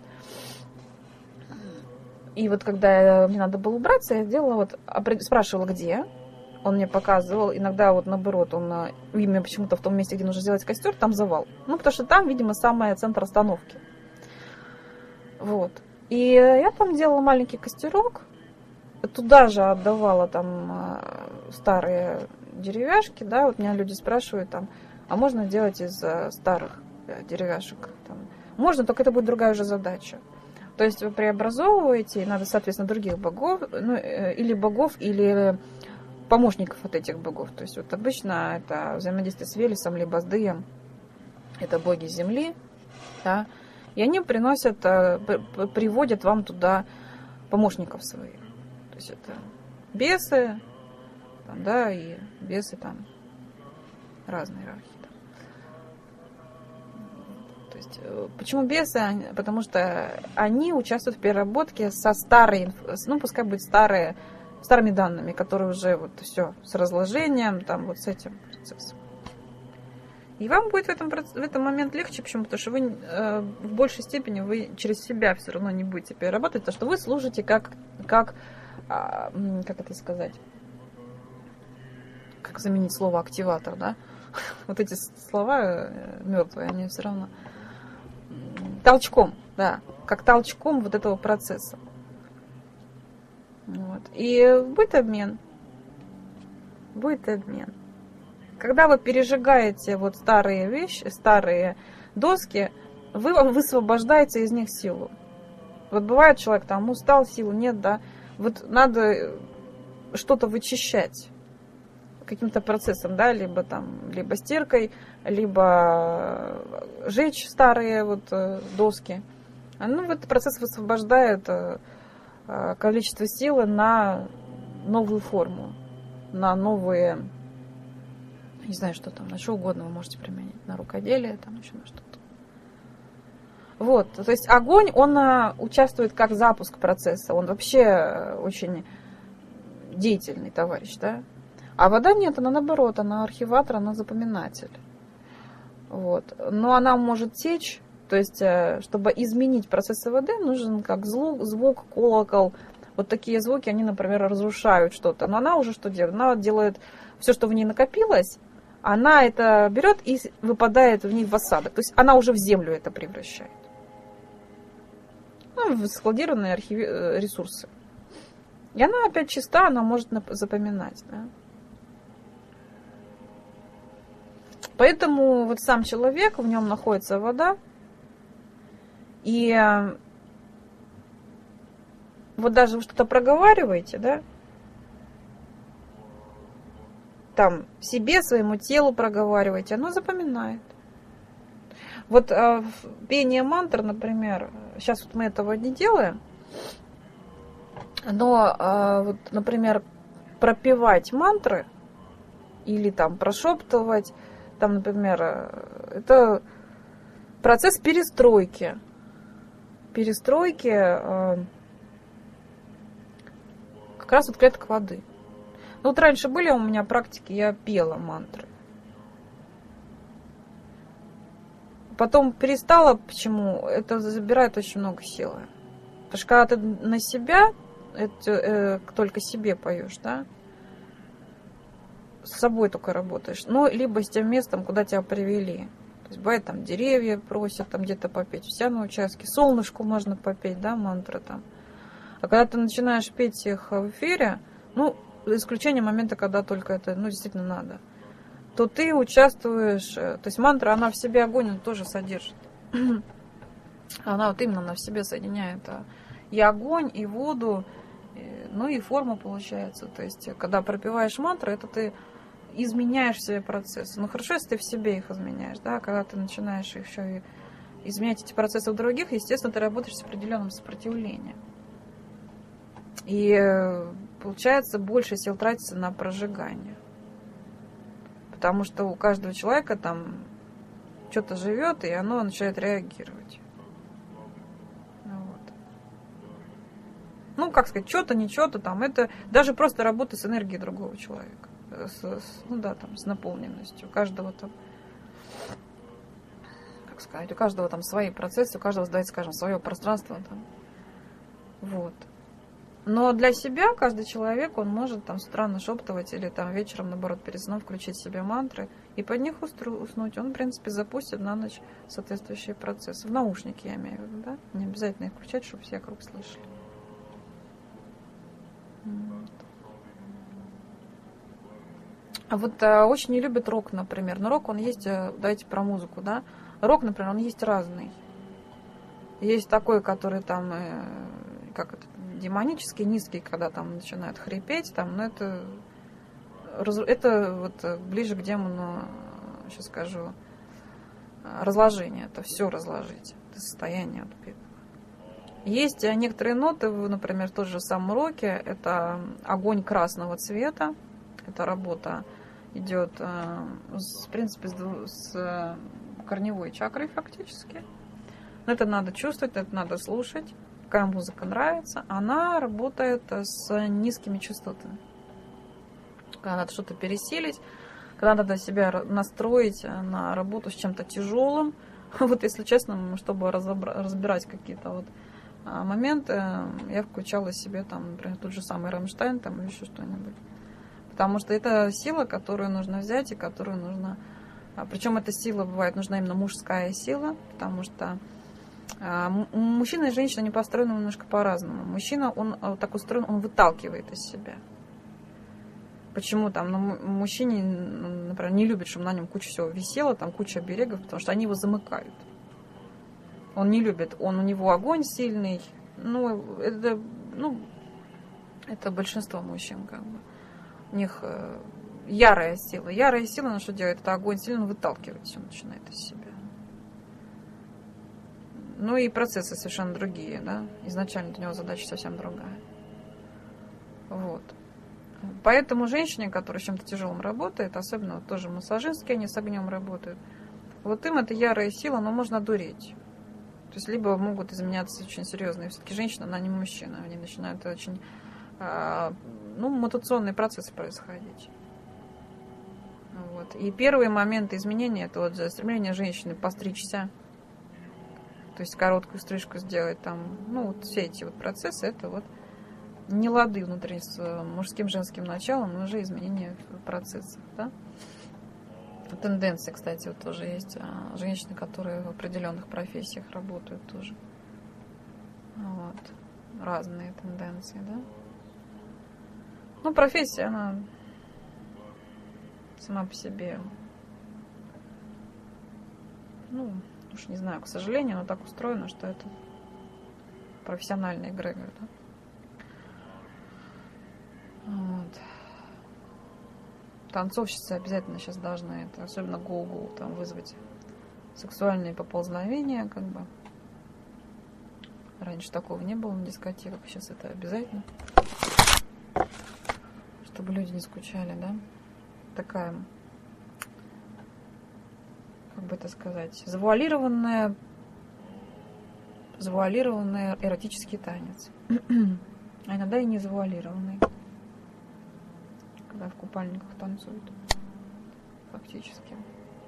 И вот когда мне надо было убраться, я делала вот, спрашивала, где. Он мне показывал. Иногда вот наоборот, он именно почему-то в том месте, где нужно сделать костер, там завал. Ну, потому что там, видимо, самый центр остановки. Вот. И я там делала маленький костерок, туда же отдавала там старые деревяшки, да, вот меня люди спрашивают там, а можно делать из старых деревяшек? Там, можно, только это будет другая уже задача. То есть вы преобразовываете, и надо, соответственно, других богов, ну, или богов, или помощников от этих богов. То есть вот обычно это взаимодействие с Велесом, либо с Дыем, это боги земли, да. И они приносят, приводят вам туда помощников своих. То есть это бесы, там, да, и бесы там разные иерархии. То есть, почему бесы? Потому что они участвуют в переработке со старой, ну, пускай будет старые, старыми данными, которые уже вот все с разложением, там вот с этим процессом. И вам будет в этом, в этом момент легче, почему? Потому что вы э, в большей степени вы через себя все равно не будете перерабатывать, потому что вы служите как, как, э, как это сказать, как заменить слово активатор, да? Вот эти слова мертвые, они все равно толчком, да, как толчком вот этого процесса. Вот. И будет обмен, будет обмен. Когда вы пережигаете вот старые вещи, старые доски, вы высвобождаете из них силу. Вот бывает человек там устал, силы нет, да. Вот надо что-то вычищать каким-то процессом, да, либо там, либо стиркой, либо жечь старые вот доски. Ну, этот процесс высвобождает количество силы на новую форму, на новые, не знаю, что там, на что угодно вы можете применить, на рукоделие, там еще на что-то. Вот, то есть огонь, он участвует как запуск процесса, он вообще очень деятельный товарищ, да. А вода нет, она наоборот, она архиватор, она запоминатель. Вот. Но она может течь, то есть, чтобы изменить процессы воды, нужен как звук, звук, колокол. Вот такие звуки, они, например, разрушают что-то. Но она уже что делает? Она делает все, что в ней накопилось, она это берет и выпадает в ней в осадок. То есть она уже в землю это превращает. Ну, в складированные архиви... ресурсы. И она опять чиста, она может запоминать, да. Поэтому вот сам человек, в нем находится вода, и вот даже вы что-то проговариваете, да, там себе, своему телу проговариваете, оно запоминает. Вот э, пение мантр, например, сейчас вот мы этого не делаем, но э, вот, например, пропевать мантры или там прошептывать, там, например, это процесс перестройки. Перестройки э, как раз вот клеток воды. Ну, вот раньше были у меня практики, я пела мантры. Потом перестала, почему? Это забирает очень много силы. Потому что когда ты на себя, это, э, только себе поешь, да, с собой только работаешь, ну, либо с тем местом, куда тебя привели. То есть бывает, там деревья просят там где-то попеть, вся на участке, солнышку можно попеть, да, мантры там. А когда ты начинаешь петь их в эфире, ну, за исключением момента, когда только это, ну, действительно надо, то ты участвуешь, то есть мантра, она в себе огонь, он тоже содержит. Она вот именно она в себе соединяет и огонь, и воду, Ну и форма получается. То есть, когда пропеваешь мантры, это ты изменяешь себе процессы. Ну хорошо, если ты в себе их изменяешь, да, когда ты начинаешь еще и изменять эти процессы в других, естественно, ты работаешь с определенным сопротивлением. И получается, больше сил тратится на прожигание. Потому что у каждого человека там что-то живет, и оно начинает реагировать. Вот. Ну, как сказать, что-то, не что-то там. Это даже просто работа с энергией другого человека. С, с, ну да, там, с наполненностью. У каждого там, как сказать, у каждого там свои процессы, у каждого, давайте скажем, свое пространство там. Вот. Но для себя каждый человек, он может там с утра нашептывать или там вечером, наоборот, перед сном включить себе мантры и под них уснуть. Он, в принципе, запустит на ночь соответствующие процессы. В наушники, я имею в виду, да? Не обязательно их включать, чтобы все вокруг слышали. Вот. А вот а, очень не любят рок, например. Но рок, он есть, давайте про музыку, да? Рок, например, он есть разный. Есть такой, который там, э, как это, демонический, низкий, когда там начинают хрипеть, там, но это, это вот ближе к демону, сейчас скажу, разложение. Это все разложить. Это состояние. Есть некоторые ноты, например, в том же самом роке, это огонь красного цвета. Эта работа идет, в принципе, с корневой чакрой фактически. Это надо чувствовать, это надо слушать. Какая музыка нравится, она работает с низкими частотами. Когда надо что-то пересилить, когда надо себя настроить на работу с чем-то тяжелым. Вот если честно, чтобы разбирать какие-то вот моменты, я включала себе там, например, тот же самый Рамштайн там, или еще что-нибудь. Потому что это сила, которую нужно взять и которую нужно... Причем эта сила бывает нужна именно мужская сила, потому что мужчина и женщина не построены немножко по-разному. Мужчина, он так устроен, он выталкивает из себя. Почему там ну, мужчине, например, не любит, чтобы на нем куча всего висело, там куча берегов, потому что они его замыкают. Он не любит, он, у него огонь сильный. Ну, это, ну, это большинство мужчин, как бы. У них ярая сила. Ярая сила, на что делает? Это огонь сильно выталкивает, все начинает из себя. Ну и процессы совершенно другие, да. Изначально для него задача совсем другая. Вот. Поэтому женщине, которая с чем-то тяжелым работает, особенно вот тоже массажистки, они с огнем работают, вот им это ярая сила, но можно дуреть. То есть либо могут изменяться очень серьезные. Все-таки женщина, она не мужчина. Они начинают очень, ну, мутационные процессы происходить. Вот. И первые моменты изменения, это вот стремление женщины постричься, то есть короткую стрижку сделать там, ну, вот все эти вот процессы, это вот не лады внутри с мужским, женским началом, но уже изменения в процессах, да. Тенденции, кстати, вот тоже есть женщины, которые в определенных профессиях работают тоже. Вот. Разные тенденции, да. Ну, профессия, она сама по себе, ну, уж не знаю, к сожалению, она так устроена, что это профессиональный эгрегор, да. Вот. Танцовщицы обязательно сейчас должны, это, особенно гоу-гоу, там вызвать сексуальные поползновения, как бы. Раньше такого не было на дискотеках, сейчас это обязательно. Чтобы люди не скучали, да. Такая, как бы это сказать, завуалированная, завуалированный эротический танец. А иногда и не завуалированный. Когда в купальниках танцуют. Фактически.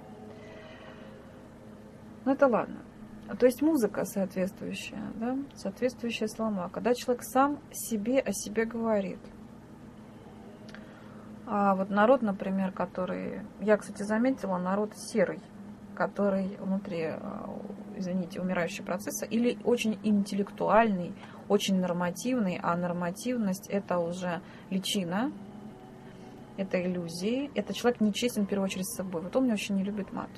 Ну это ладно. То есть музыка соответствующая, да, соответствующая слова. Когда человек сам себе о себе говорит. А вот народ, например, который... Я, кстати, заметила, народ серый, который внутри, извините, умирающие процессы, или очень интеллектуальный, очень нормативный, а нормативность это уже личина, это иллюзии, это человек нечестен в первую очередь с собой. Вот он меня очень не любит мат.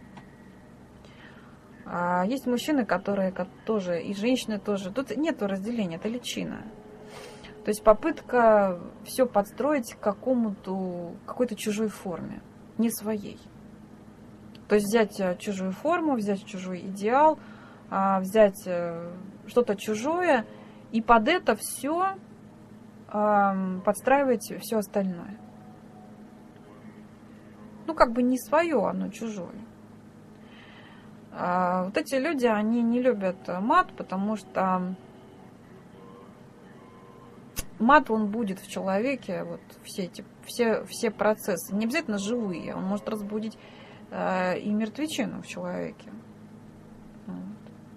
А есть мужчины, которые тоже, и женщины тоже. Тут нет разделения, это личина. То То есть попытка все подстроить к какому-то, какой-то чужой форме, не своей. То есть взять чужую форму, взять чужой идеал, взять что-то чужое и под это все подстраивать все остальное. Ну, как бы не свое, оно чужое. А вот эти люди, они не любят мат, потому что мат, он будет в человеке, вот все эти, все, все процессы, не обязательно живые, он может разбудить э, и мертвечину в человеке. Вот.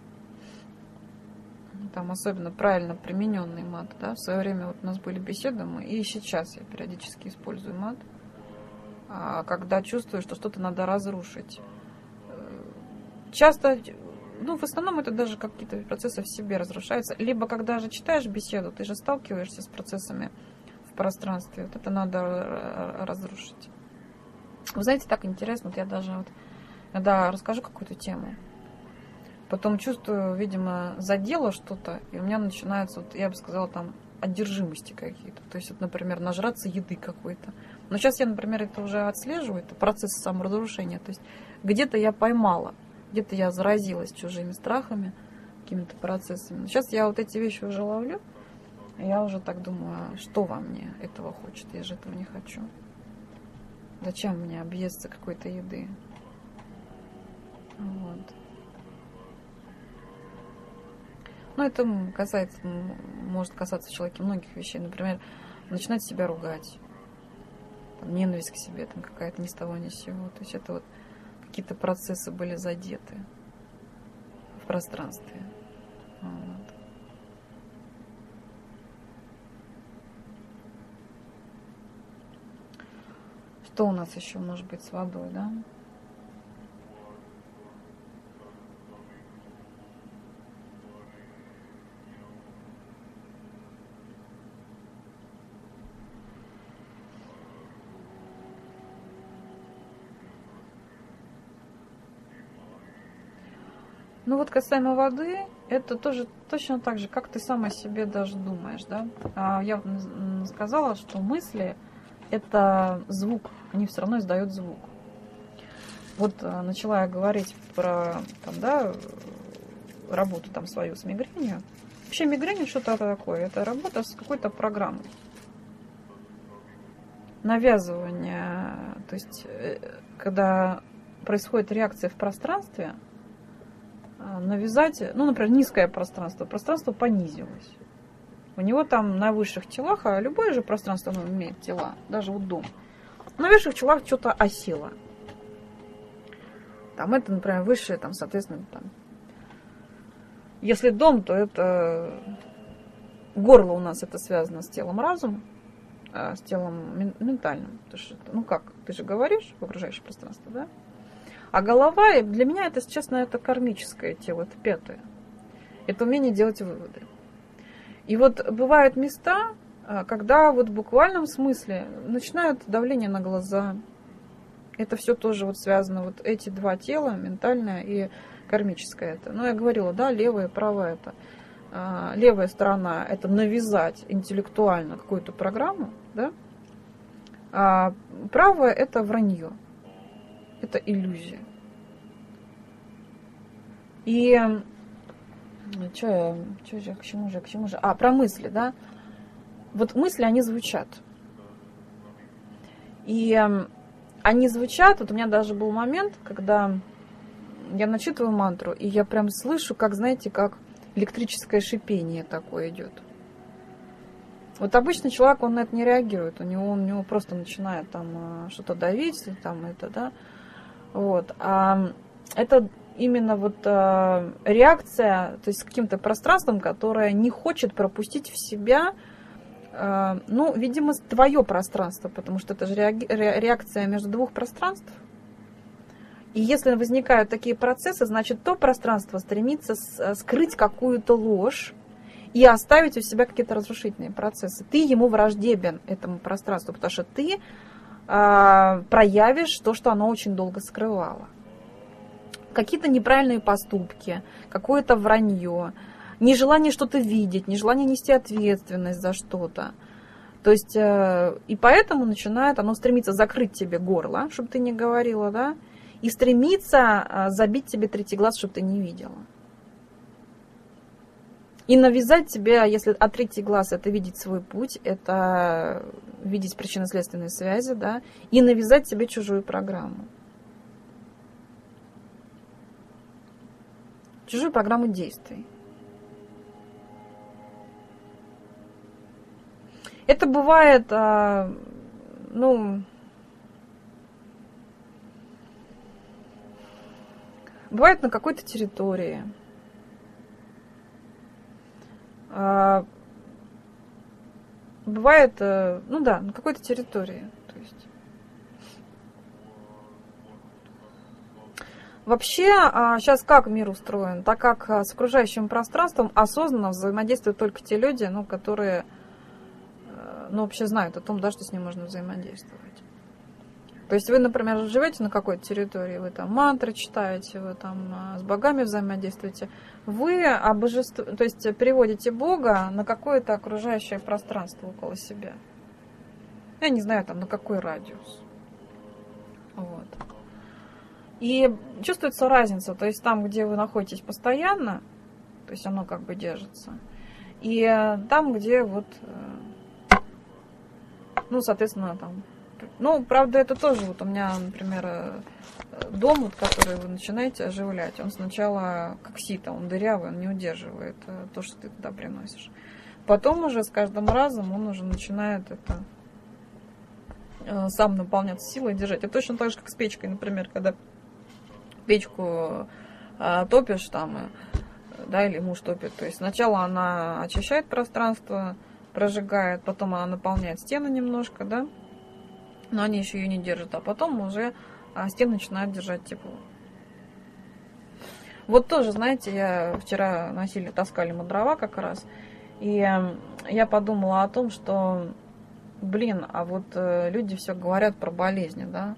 Там особенно правильно примененный мат, да, в свое время вот у нас были беседы, мы, и сейчас я периодически использую мат, когда чувствую, что что-то надо разрушить. Часто, ну, в основном это даже какие-то процессы в себе разрушаются. Либо когда же читаешь беседу, ты же сталкиваешься с процессами в пространстве. Вот это надо разрушить. Вы знаете, так интересно, вот я даже вот, когда расскажу какую-то тему, потом чувствую, видимо, задело что-то, и у меня начинается, вот, я бы сказала, там, одержимости какие-то. То есть, вот, например, нажраться еды какой-то. Но сейчас я, например, это уже отслеживаю, это процесс саморазрушения. То есть где-то я поймала, где-то я заразилась чужими страхами, какими-то процессами. Но сейчас я вот эти вещи уже ловлю, и я уже так думаю, что во мне этого хочет, я же этого не хочу. Зачем мне объесться какой-то еды? Вот. Ну, это касается, может касаться в человеке многих вещей. Например, начинать себя ругать. Там, ненависть к себе, там какая-то ни с того ни с сего. То есть это вот какие-то процессы были задеты в пространстве. Вот. Что у нас еще может быть с водой, да? Ну вот касаемо воды, это тоже точно так же, как ты сам о себе даже думаешь, да? Я сказала, что мысли – это звук, они все равно издают звук. Вот начала я говорить про там, да, работу там свою с мигренью. Вообще мигрень что-то такое, это работа с какой-то программой. Навязывание, то есть когда происходит реакция в пространстве, навязать, ну, например, низкое пространство, пространство понизилось. У него там на высших телах, а любое же пространство оно имеет тела, даже вот дом. На высших телах что-то осело. Там это, например, высшее, там, соответственно, там. Если дом, то это горло у нас это связано с телом разума, а с телом ментальным. Потому что, ну как, ты же говоришь в окружающее пространство, да? А голова, для меня это, честно, это кармическое тело, это пятое. Это умение делать выводы. И вот бывают места, когда вот в буквальном смысле начинают давление на глаза. Это все тоже вот связано, вот эти два тела, ментальное и кармическое. Это. Ну, я говорила, да, левое и правое это. Левая сторона это навязать интеллектуально какую-то программу, да? А правое это вранье. Это иллюзия. И что я, что я, к чему же, к чему же? А, про мысли, да? Вот мысли, они звучат. И они звучат, вот у меня даже был момент, когда я начитываю мантру, и я прям слышу, как, знаете, как электрическое шипение такое идет. Вот обычно человек, он на это не реагирует, у него, у него просто начинает там что-то давить, там это, да. Вот. А это именно вот а, реакция, то есть с каким-то пространством, которое не хочет пропустить в себя, а, ну, видимо, твое пространство, потому что это же реаги- реакция между двух пространств. И если возникают такие процессы, значит, то пространство стремится скрыть какую-то ложь и оставить у себя какие-то разрушительные процессы. Ты ему враждебен, этому пространству, потому что ты проявишь то, что оно очень долго скрывало. Какие-то неправильные поступки, какое-то вранье, нежелание что-то видеть, нежелание нести ответственность за что-то. То есть, и поэтому начинает оно стремиться закрыть тебе горло, чтобы ты не говорила, да, и стремится забить тебе третий глаз, чтобы ты не видела. И навязать тебе, если от третий глаз это видеть свой путь, это видеть причинно-следственные связи, да, и навязать себе чужую программу. Чужую программу действий. Это бывает, ну, бывает на какой-то территории. Бывает, ну да, на какой-то территории. То есть. Вообще, сейчас как мир устроен? Так как с окружающим пространством осознанно взаимодействуют только те люди, ну, которые, ну, вообще знают о том, да, что с ним можно взаимодействовать. То есть вы, например, живете на какой-то территории, вы там мантры читаете, вы там с богами взаимодействуете, вы обожеству... то есть переводите Бога на какое-то окружающее пространство около себя. Я не знаю, там, на какой радиус. Вот. И чувствуется разница, то есть там, где вы находитесь постоянно, то есть оно как бы держится, и там, где вот, ну, соответственно, там, ну, правда, это тоже, вот у меня, например, дом, вот, который вы начинаете оживлять, он сначала как сито, он дырявый, он не удерживает то, что ты туда приносишь. Потом уже с каждым разом он уже начинает это сам наполняться силой, держать. Это точно так же, как с печкой, например, когда печку топишь там, да, или муж топит. То есть сначала она очищает пространство, прожигает, потом она наполняет стены немножко, да, но они еще ее не держат, а потом уже стены начинают держать тепло. Вот тоже, знаете, я вчера носили, таскали мы дрова как раз, и я подумала о том, что, блин, а вот люди все говорят про болезни, да,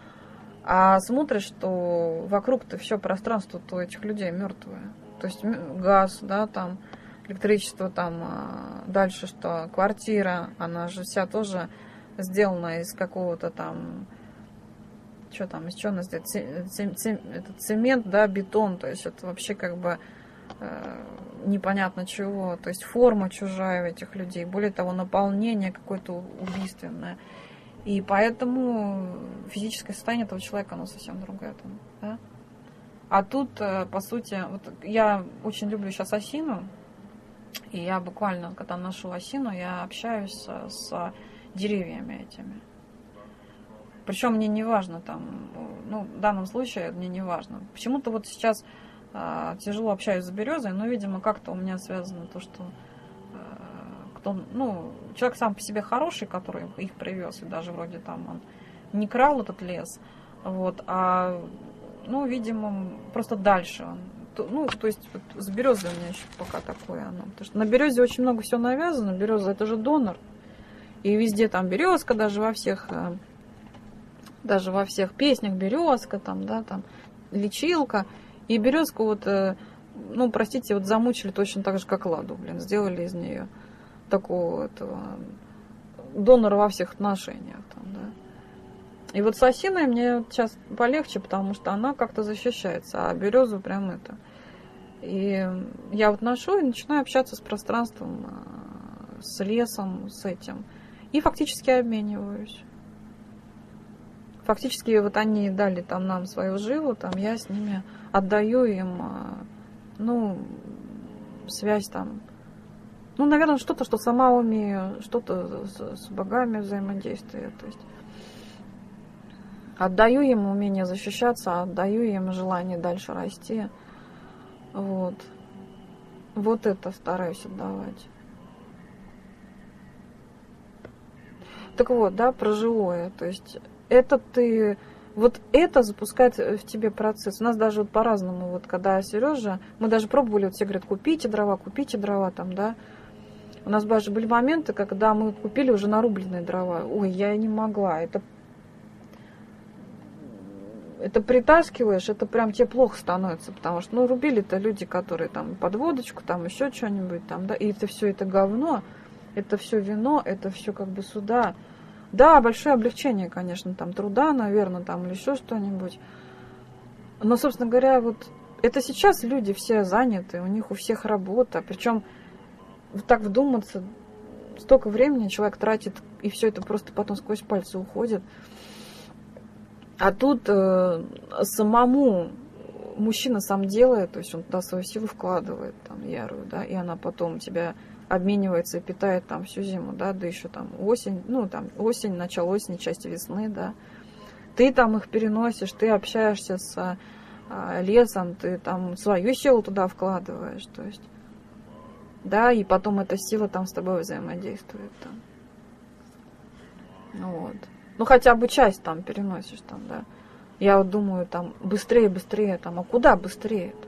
а смотришь, что вокруг-то все пространство-то у этих людей мертвое. То есть газ, да, там, электричество, там, дальше что, квартира, она же вся тоже сделана из какого-то там, что там, из чего она сделана, цемент, да, бетон, то есть это вообще как бы э, непонятно чего, то есть форма чужая у этих людей, более того, наполнение какое-то убийственное. И поэтому физическое состояние этого человека, оно совсем другое. Там, да? А тут, по сути, вот я очень люблю сейчас осину, и я буквально, когда ношу осину, я общаюсь с деревьями этими. Причем мне не важно там, ну, в данном случае мне не важно. Почему-то вот сейчас э, тяжело общаюсь с березой, но, видимо, как-то у меня связано то, что э, кто, ну, человек сам по себе хороший, который их привез, и даже вроде там он не крал этот лес, вот, а, ну, видимо, просто дальше он. Ну, то есть вот с березой у меня еще пока такое оно. Потому что на березе очень много всего навязано. Береза — это же донор. И везде там березка, даже во всех, даже во всех песнях березка, там, да, там, лечилка. И березку вот, ну, простите, вот замучили точно так же, как ладу, блин, сделали из нее такого этого донора во всех отношениях, там, да. И вот с осиной мне сейчас полегче, потому что она как-то защищается, а березу прям это. И я вот ношу и начинаю общаться с пространством, с лесом, с этим. И фактически обмениваюсь. Фактически вот они дали там нам свою живу, там я с ними отдаю им, ну, связь там. Ну, наверное, что-то, что сама умею, что-то с, с богами взаимодействие. То есть отдаю им умение защищаться, отдаю им желание дальше расти. Вот. Вот это стараюсь отдавать. Так вот, да, про живое. То есть это ты... Вот это запускает в тебе процесс. У нас даже вот по-разному, вот когда Сережа, мы даже пробовали, вот все говорят, купите дрова, купите дрова там, да. У нас даже были моменты, когда мы купили уже нарубленные дрова. Ой, я не могла. Это это притаскиваешь, это прям тебе плохо становится, потому что, ну, рубили-то люди, которые там под водочку, там еще что-нибудь, там, да, и это все это говно, это все вино, это все как бы сюда. Да, большое облегчение, конечно, там, труда, наверное, там, или еще что-нибудь. Но, собственно говоря, вот это сейчас люди все заняты, у них у всех работа, причем вот так вдуматься, столько времени человек тратит, и все это просто потом сквозь пальцы уходит. А тут э, самому мужчина сам делает, то есть он туда свою силу вкладывает, там, ярую, да, и она потом тебя обменивается и питает там всю зиму, да, да еще там осень, ну там осень, начало осени, части весны, да. Ты там их переносишь, ты общаешься с а, лесом, ты там свою силу туда вкладываешь, то есть, да, и потом эта сила там с тобой взаимодействует, там. Ну вот. Ну, хотя бы часть там переносишь, там, да. Я вот думаю, там, быстрее, быстрее, там, а куда быстрее-то?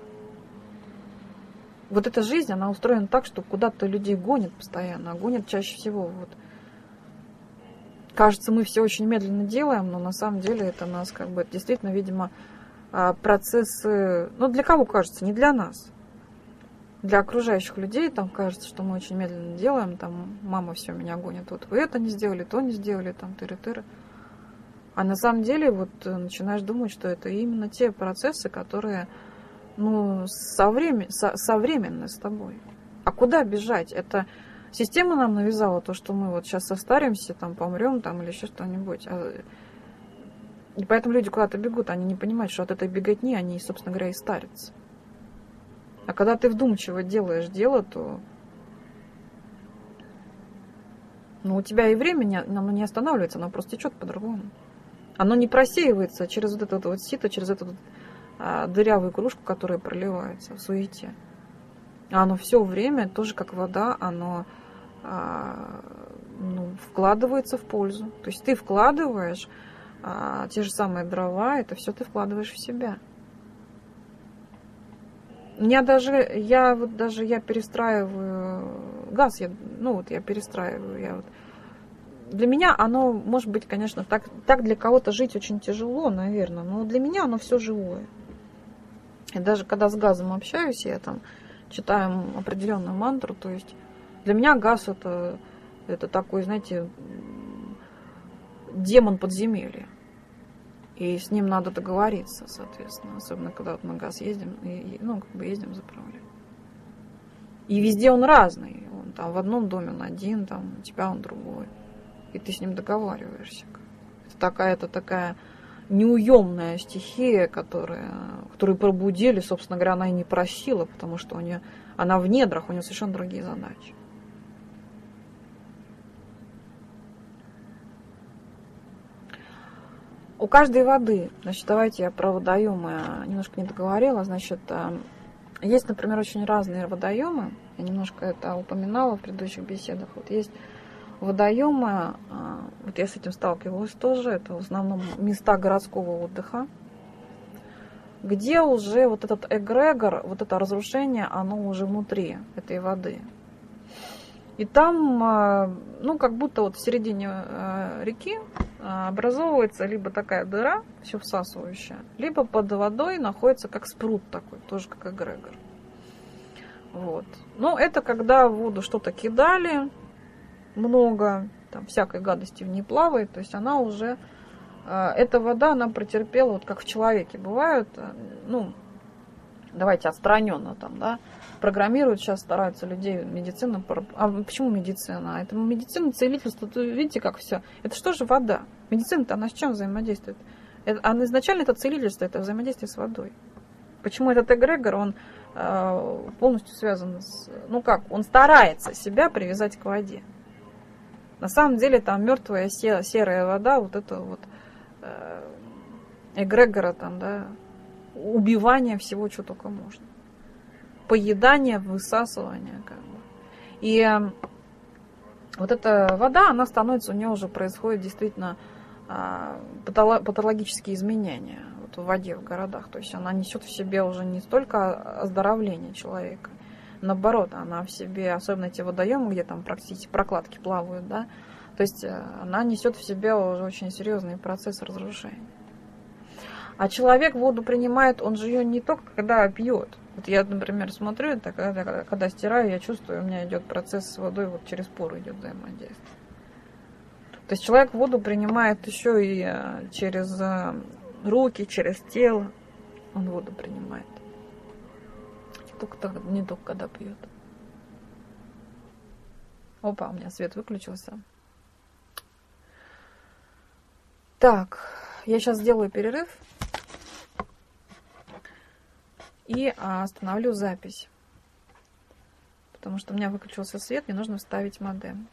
Вот эта жизнь, она устроена так, что куда-то людей гонит постоянно, а гонит чаще всего, вот. Кажется, мы все очень медленно делаем, но на самом деле это нас, как бы, действительно, видимо, процессы, ну, для кого кажется? Не для нас. Для окружающих людей там кажется, что мы очень медленно делаем, там, мама все меня гонит, вот вы это не сделали, то не сделали, там, тыры-тыры. А на самом деле вот начинаешь думать, что это именно те процессы, которые, ну, современ... со... современны с тобой. А куда бежать? Это система нам навязала то, что мы вот сейчас состаримся, там, помрем, там, или еще что-нибудь. А... И поэтому люди куда-то бегут, они не понимают, что от этой беготни они, собственно говоря, и старятся. А когда ты вдумчиво делаешь дело, то, ну, у тебя и время не, оно не останавливается, оно просто течет по-другому. Оно не просеивается через вот это вот сито, через эту вот, а, дырявую кружку, которая проливается в суете. А оно все время, тоже как вода, оно а, ну, вкладывается в пользу. То есть ты вкладываешь а, те же самые дрова, это все ты вкладываешь в себя. У меня даже, я вот даже я перестраиваю газ, я, ну вот я перестраиваю, я вот. Для меня оно, может быть, конечно, так, так для кого-то жить очень тяжело, наверное, но для меня оно все живое. И даже когда с газом общаюсь, я там читаю определенную мантру, то есть для меня газ это, это такой, знаете, демон подземелья. И с ним надо договориться, соответственно, особенно когда вот мы газ ездим, и, ну, как бы ездим заправлять. И везде он разный. Он там в одном доме он один, там у тебя он другой. И ты с ним договариваешься. Это такая, это такая неуемная стихия, которая, которую пробудили, собственно говоря, она и не просила, потому что у нее, она в недрах, у нее совершенно другие задачи. У каждой воды, значит, давайте я про водоемы немножко не договорила, значит, есть, например, очень разные водоемы, я немножко это упоминала в предыдущих беседах, вот есть водоемы, вот я с этим сталкивалась тоже, это в основном места городского отдыха, где уже вот этот эгрегор, вот это разрушение, оно уже внутри этой воды. И там, ну, как будто вот в середине реки образовывается либо такая дыра, все всасывающая, либо под водой находится как спрут такой, тоже как эгрегор. Вот. Но это когда в воду что-то кидали, много, там всякой гадости в ней плавает, то есть она уже, эта вода, она претерпела, вот как в человеке бывают, ну, давайте отстраненно там, да, программируют, сейчас стараются людей, медицина, а почему медицина? Это медицина, целительство, видите, как все. Это что же вода? Медицина-то она с чем взаимодействует? Это, а изначально это целительство, это взаимодействие с водой. Почему этот эгрегор, он э, полностью связан с, ну как, он старается себя привязать к воде. На самом деле там мертвая серая вода, вот это вот э, эгрегора там, да, убивание всего, что только можно. Поедание, высасывание, как бы. И э, вот эта вода, она становится, у нее уже происходит действительно э, патологические изменения вот в воде в городах. То есть она несет в себе уже не столько оздоровление человека, наоборот, она в себе, особенно эти водоемы, где там практически прокладки плавают, да, то есть она несет в себе уже очень серьезные процессы разрушения. А человек воду принимает, он же ее не только когда пьет. Вот я, например, смотрю, это когда, когда стираю, я чувствую, у меня идет процесс с водой, вот через пору идет взаимодействие. То есть человек воду принимает еще и через руки, через тело. Он воду принимает. Только, не только когда пьет. Опа, у меня свет выключился. Так, я сейчас сделаю перерыв. И остановлю запись. Потому что у меня выключился свет, мне нужно вставить модем.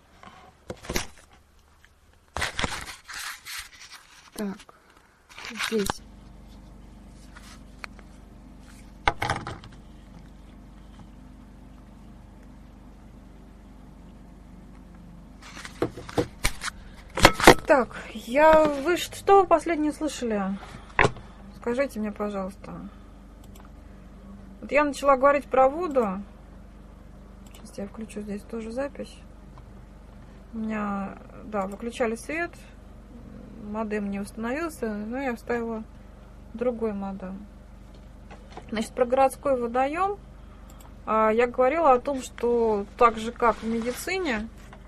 Так, здесь. Так, я... Вы что последнее слышали? Скажите мне, пожалуйста. Вот я начала говорить про воду. Сейчас я включу здесь тоже запись. У меня, да, выключали свет. Модем не установился, но я вставила другой модем. Значит, про городской водоем я говорила о том, что так же, как в медицине,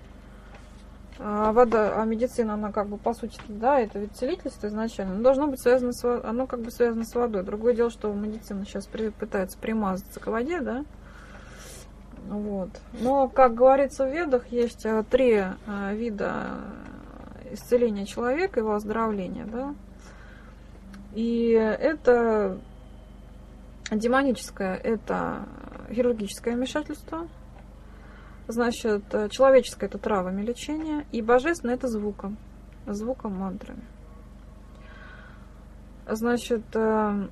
вода, а медицина, она как бы по сути, да, это ведь целительство изначально, но должно быть связано с, оно как бы связано с водой. Другое дело, что медицина сейчас при, пытается примазаться к воде, да. Вот. Но, как говорится в Ведах, есть три вида исцеления человека, его оздоровления, да. И это демоническое, это хирургическое вмешательство. Значит, человеческое — это травами лечения, и божественное — это звуком, звуком, мантрами. Значит, что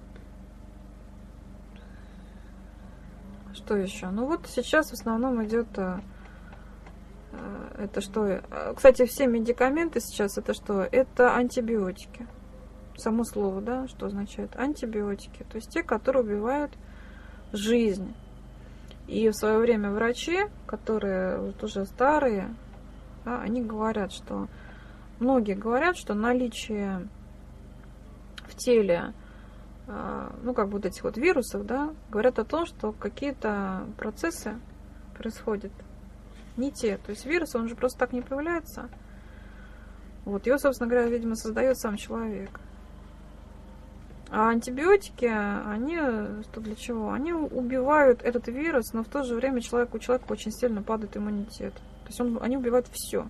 еще? Ну вот сейчас в основном идет это что? Кстати, все медикаменты сейчас это что? Это антибиотики. Само слово, да, что означает? Антибиотики. То есть те, которые убивают жизнь. И в свое время врачи, которые вот уже старые, да, они говорят, что многие говорят, что наличие в теле, ну, как бы вот этих вот вирусов, да, говорят о том, что какие-то процессы происходят не те. То есть вирус, он же просто так не появляется. Вот, его, собственно говоря, видимо, создает сам человек. А антибиотики, они что для чего? Они убивают этот вирус, но в то же время человеку, у человека очень сильно падает иммунитет. То есть он, они убивают все.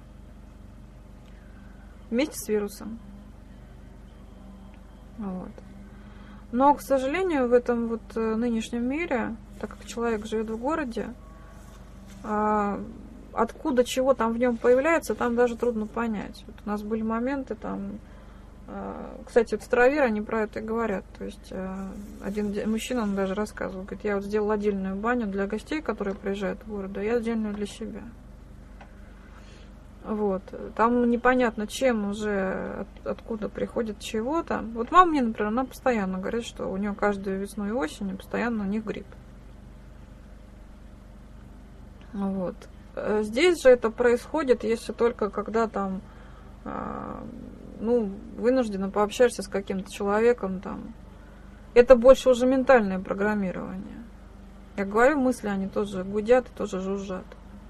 Вместе с вирусом. Вот. Но, к сожалению, в этом вот нынешнем мире, так как человек живет в городе, откуда чего там в нем появляется, там даже трудно понять. Вот у нас были моменты там. Кстати, вот староверы, они про это и говорят. То есть один мужчина, он даже рассказывал, говорит, я вот сделал отдельную баню для гостей, которые приезжают в город, а я отдельную для себя. Вот. Там непонятно, чем уже, от, откуда приходит чего-то. Вот мама мне, например, она постоянно говорит, что у нее каждую весну и осень постоянно у них грипп. Вот. Здесь же это происходит, если только когда там ну, вынужденно пообщаешься с каким-то человеком там. Это больше уже ментальное программирование. Я говорю, мысли, они тоже гудят и тоже жужжат.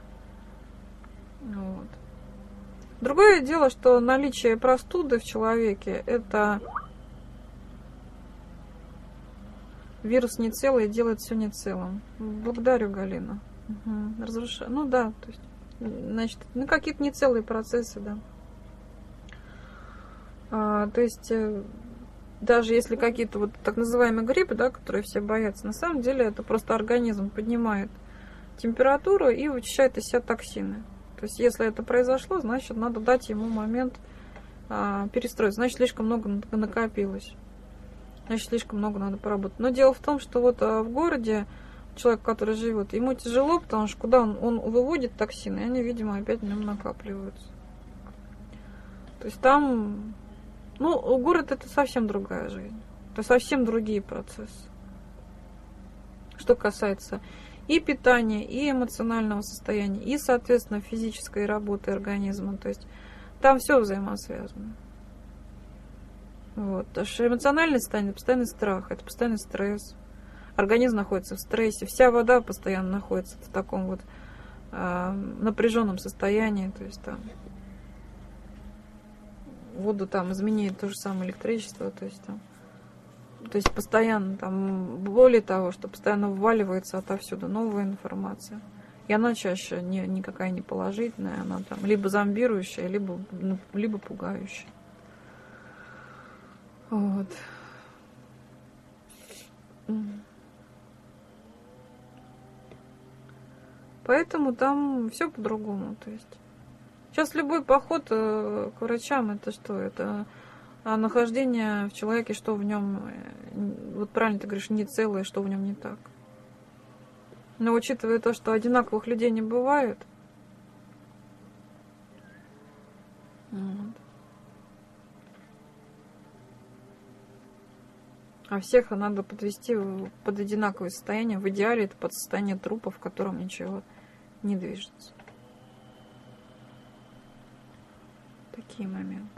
Вот. Другое дело, что наличие простуды в человеке, это вирус не целый и делает все не целым. Благодарю, Галина. Угу. Разрушаю. Ну да, то есть, значит, ну какие-то нецелые процессы, да. А, то есть, даже если какие-то вот так называемые гриппы, да, которые все боятся, на самом деле это просто организм поднимает температуру и вычищает из себя токсины. То есть, если это произошло, значит, надо дать ему момент а, перестроиться. Значит, слишком много накопилось. Значит, слишком много надо поработать. Но дело в том, что вот а, в городе человек, который живет, ему тяжело, потому что куда он, он выводит токсины, и они, видимо, опять в нем накапливаются. То есть там... Ну, город — это совсем другая жизнь. Это совсем другие процессы. Что касается и питания, и эмоционального состояния, и, соответственно, физической работы организма. То есть там все взаимосвязано. Вот. Потому что эмоциональное состояние — это постоянный страх, это постоянный стресс. Организм находится в стрессе. Вся вода постоянно находится в таком вот э, напряженном состоянии. То есть там воду там изменяет то же самое электричество. То есть там, то есть постоянно там, более того, что постоянно вваливается отовсюду новая информация. И она чаще не, никакая не положительная, она там либо зомбирующая, либо, либо пугающая. Вот. Поэтому там все по-другому. То есть сейчас любой поход к врачам — это что? Это нахождение в человеке, что в нем, вот правильно ты говоришь, не целое, что в нем не так. Но учитывая то, что одинаковых людей не бывает, вот, а всех надо подвести под одинаковое состояние. В идеале это под состояние трупа, в котором ничего не движется. Такие моменты.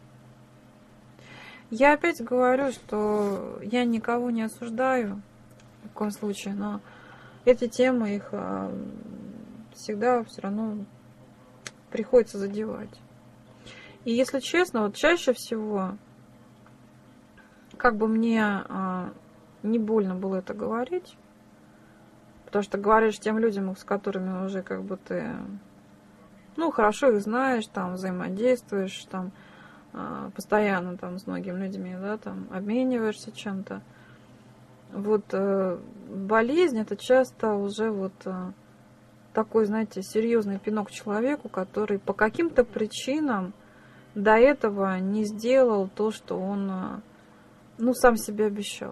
Я опять говорю, что я никого не осуждаю в коем случае, но эти темы, их всегда все равно приходится задевать. И если честно, вот чаще всего, как бы мне а, не больно было это говорить, потому что говоришь тем людям, с которыми уже как бы ты, ну, хорошо их знаешь, там, взаимодействуешь, там, а, постоянно там с многими людьми, да, там, обмениваешься чем-то. Вот а, болезнь — это часто уже вот а, такой, знаете, серьезный пинок человеку, который по каким-то причинам до этого не сделал то, что он, ну, сам себе обещал.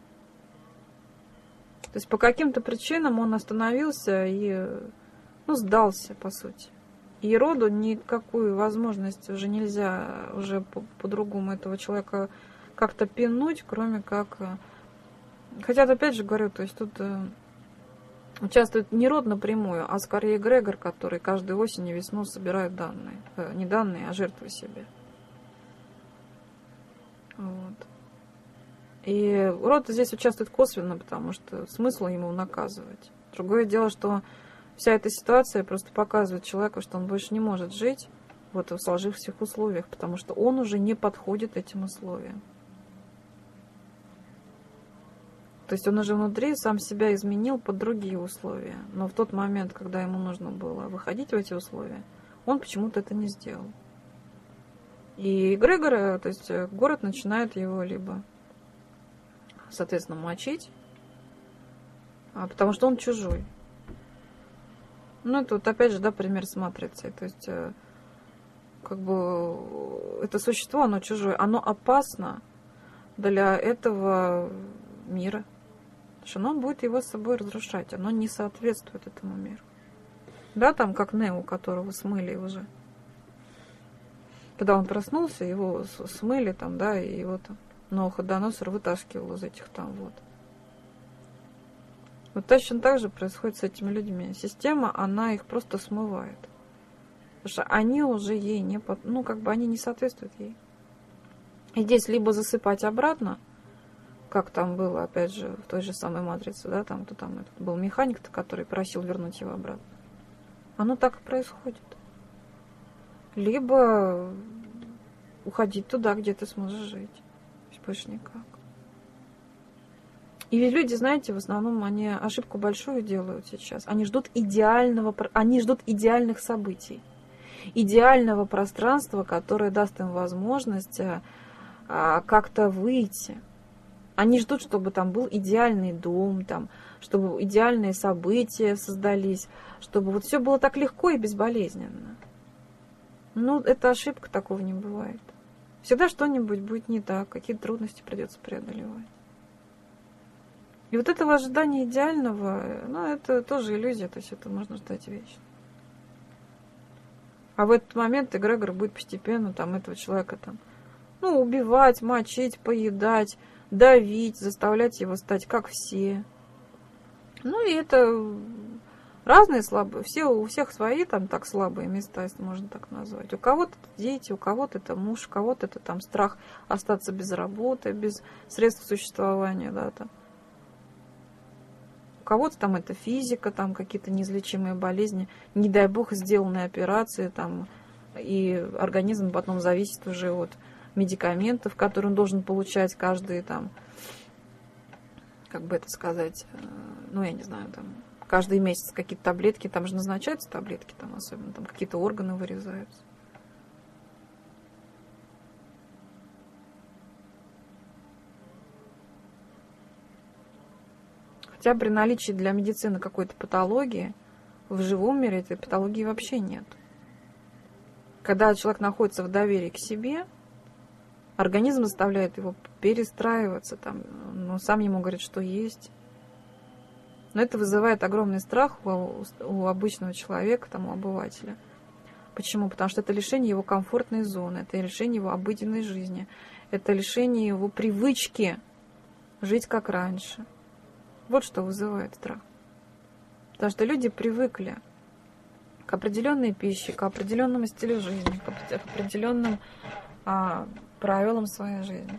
То есть по каким-то причинам он остановился и, ну, сдался, по сути. И роду никакую возможность уже нельзя уже по- по-другому этого человека как-то пинуть, кроме как... Хотя, опять же говорю, то есть тут участвует не род напрямую, а скорее эгрегор, который каждую осень и весну собирает данные. Не данные, а жертвы себе. Вот. И род здесь участвует косвенно, потому что смысла ему наказывать. Другое дело, что вся эта ситуация просто показывает человеку, что он больше не может жить вот в сложившихся условиях, потому что он уже не подходит этим условиям. То есть он уже внутри сам себя изменил под другие условия. Но в тот момент, когда ему нужно было выходить в эти условия, он почему-то это не сделал. И эгрегоры, то есть город начинает его либо, соответственно, мочить, потому что он чужой. Ну, это вот опять же, да, пример с матрицей. То есть, как бы, это существо, оно чужое, оно опасно для этого мира. Потому что оно будет его с собой разрушать. Оно не соответствует этому миру. Да, там как Нео, которого смыли уже. Когда он проснулся, его смыли там, да, и его там Навуходоносор вытаскивал из этих там вот. Вот точно так же происходит с этими людьми. Система, она их просто смывает. Потому что они уже ей не... Ну, как бы они не соответствуют ей. И здесь либо засыпать обратно, как там было, опять же, в той же самой матрице, да, там, кто там этот был механик, который просил вернуть его обратно. Оно так и происходит. Либо уходить туда, где ты сможешь жить. То есть больше никак. И ведь люди, знаете, в основном они ошибку большую делают сейчас. Они ждут идеального, они ждут идеальных событий. Идеального пространства, которое даст им возможность а, как-то выйти. Они ждут, чтобы там был идеальный дом, там, чтобы идеальные события создались, чтобы вот все было так легко и безболезненно. Ну, это ошибка, такого не бывает. Всегда что-нибудь будет не так, какие-то трудности придется преодолевать. И вот этого ожидания идеального, ну, это тоже иллюзия, то есть это можно ждать вечно. А в этот момент эгрегор будет постепенно там этого человека там, ну, убивать, мочить, поедать, давить, заставлять его стать как все. Ну, и это Разные слабые, все, у всех свои там так слабые места, если можно так назвать. У кого-то это дети, у кого-то это муж, у кого-то это там страх остаться без работы, без средств существования, да, там. У кого-то там это физика, там какие-то неизлечимые болезни, не дай бог сделанные операции, там, и организм потом зависит уже от медикаментов, которые он должен получать каждый там, как бы это сказать, ну, я не знаю, там, каждый месяц какие-то таблетки, там же назначаются таблетки, там особенно, там какие-то органы вырезаются. Хотя при наличии для медицины какой-то патологии, в живом мире этой патологии вообще нет. Когда человек находится в доверии к себе, организм заставляет его перестраиваться, там, но сам ему говорит, что есть. Но это вызывает огромный страх у, у обычного человека, там, у обывателя. Почему? Потому что это лишение его комфортной зоны, это лишение его обыденной жизни, это лишение его привычки жить как раньше. Вот что вызывает страх. Потому что люди привыкли к определенной пище, к определенному стилю жизни, к определенным а, правилам своей жизни.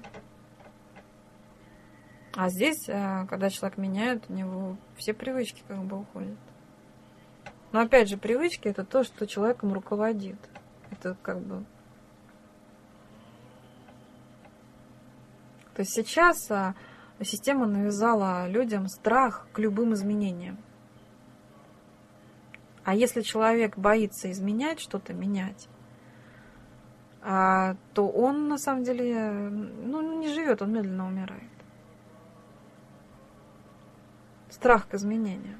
А здесь, когда человек меняет, у него все привычки как бы уходят. Но опять же, привычки — это то, что человеком руководит. Это как бы... То есть сейчас система навязала людям страх к любым изменениям. А если человек боится изменять, что-то менять, то он на самом деле ну, не живет, он медленно умирает. Страх к изменениям.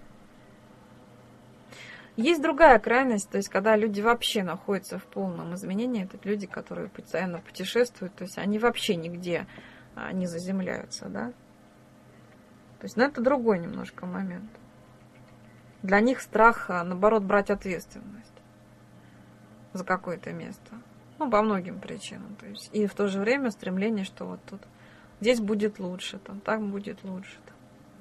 Есть другая крайность, то есть когда люди вообще находятся в полном изменении, это люди, которые постоянно путешествуют, то есть они вообще нигде не заземляются, да. То есть, ну, это другой немножко момент. Для них страх, наоборот, брать ответственность за какое-то место. Ну, по многим причинам. То есть, и в то же время стремление, что вот тут здесь будет лучше, там, так будет лучше. Там.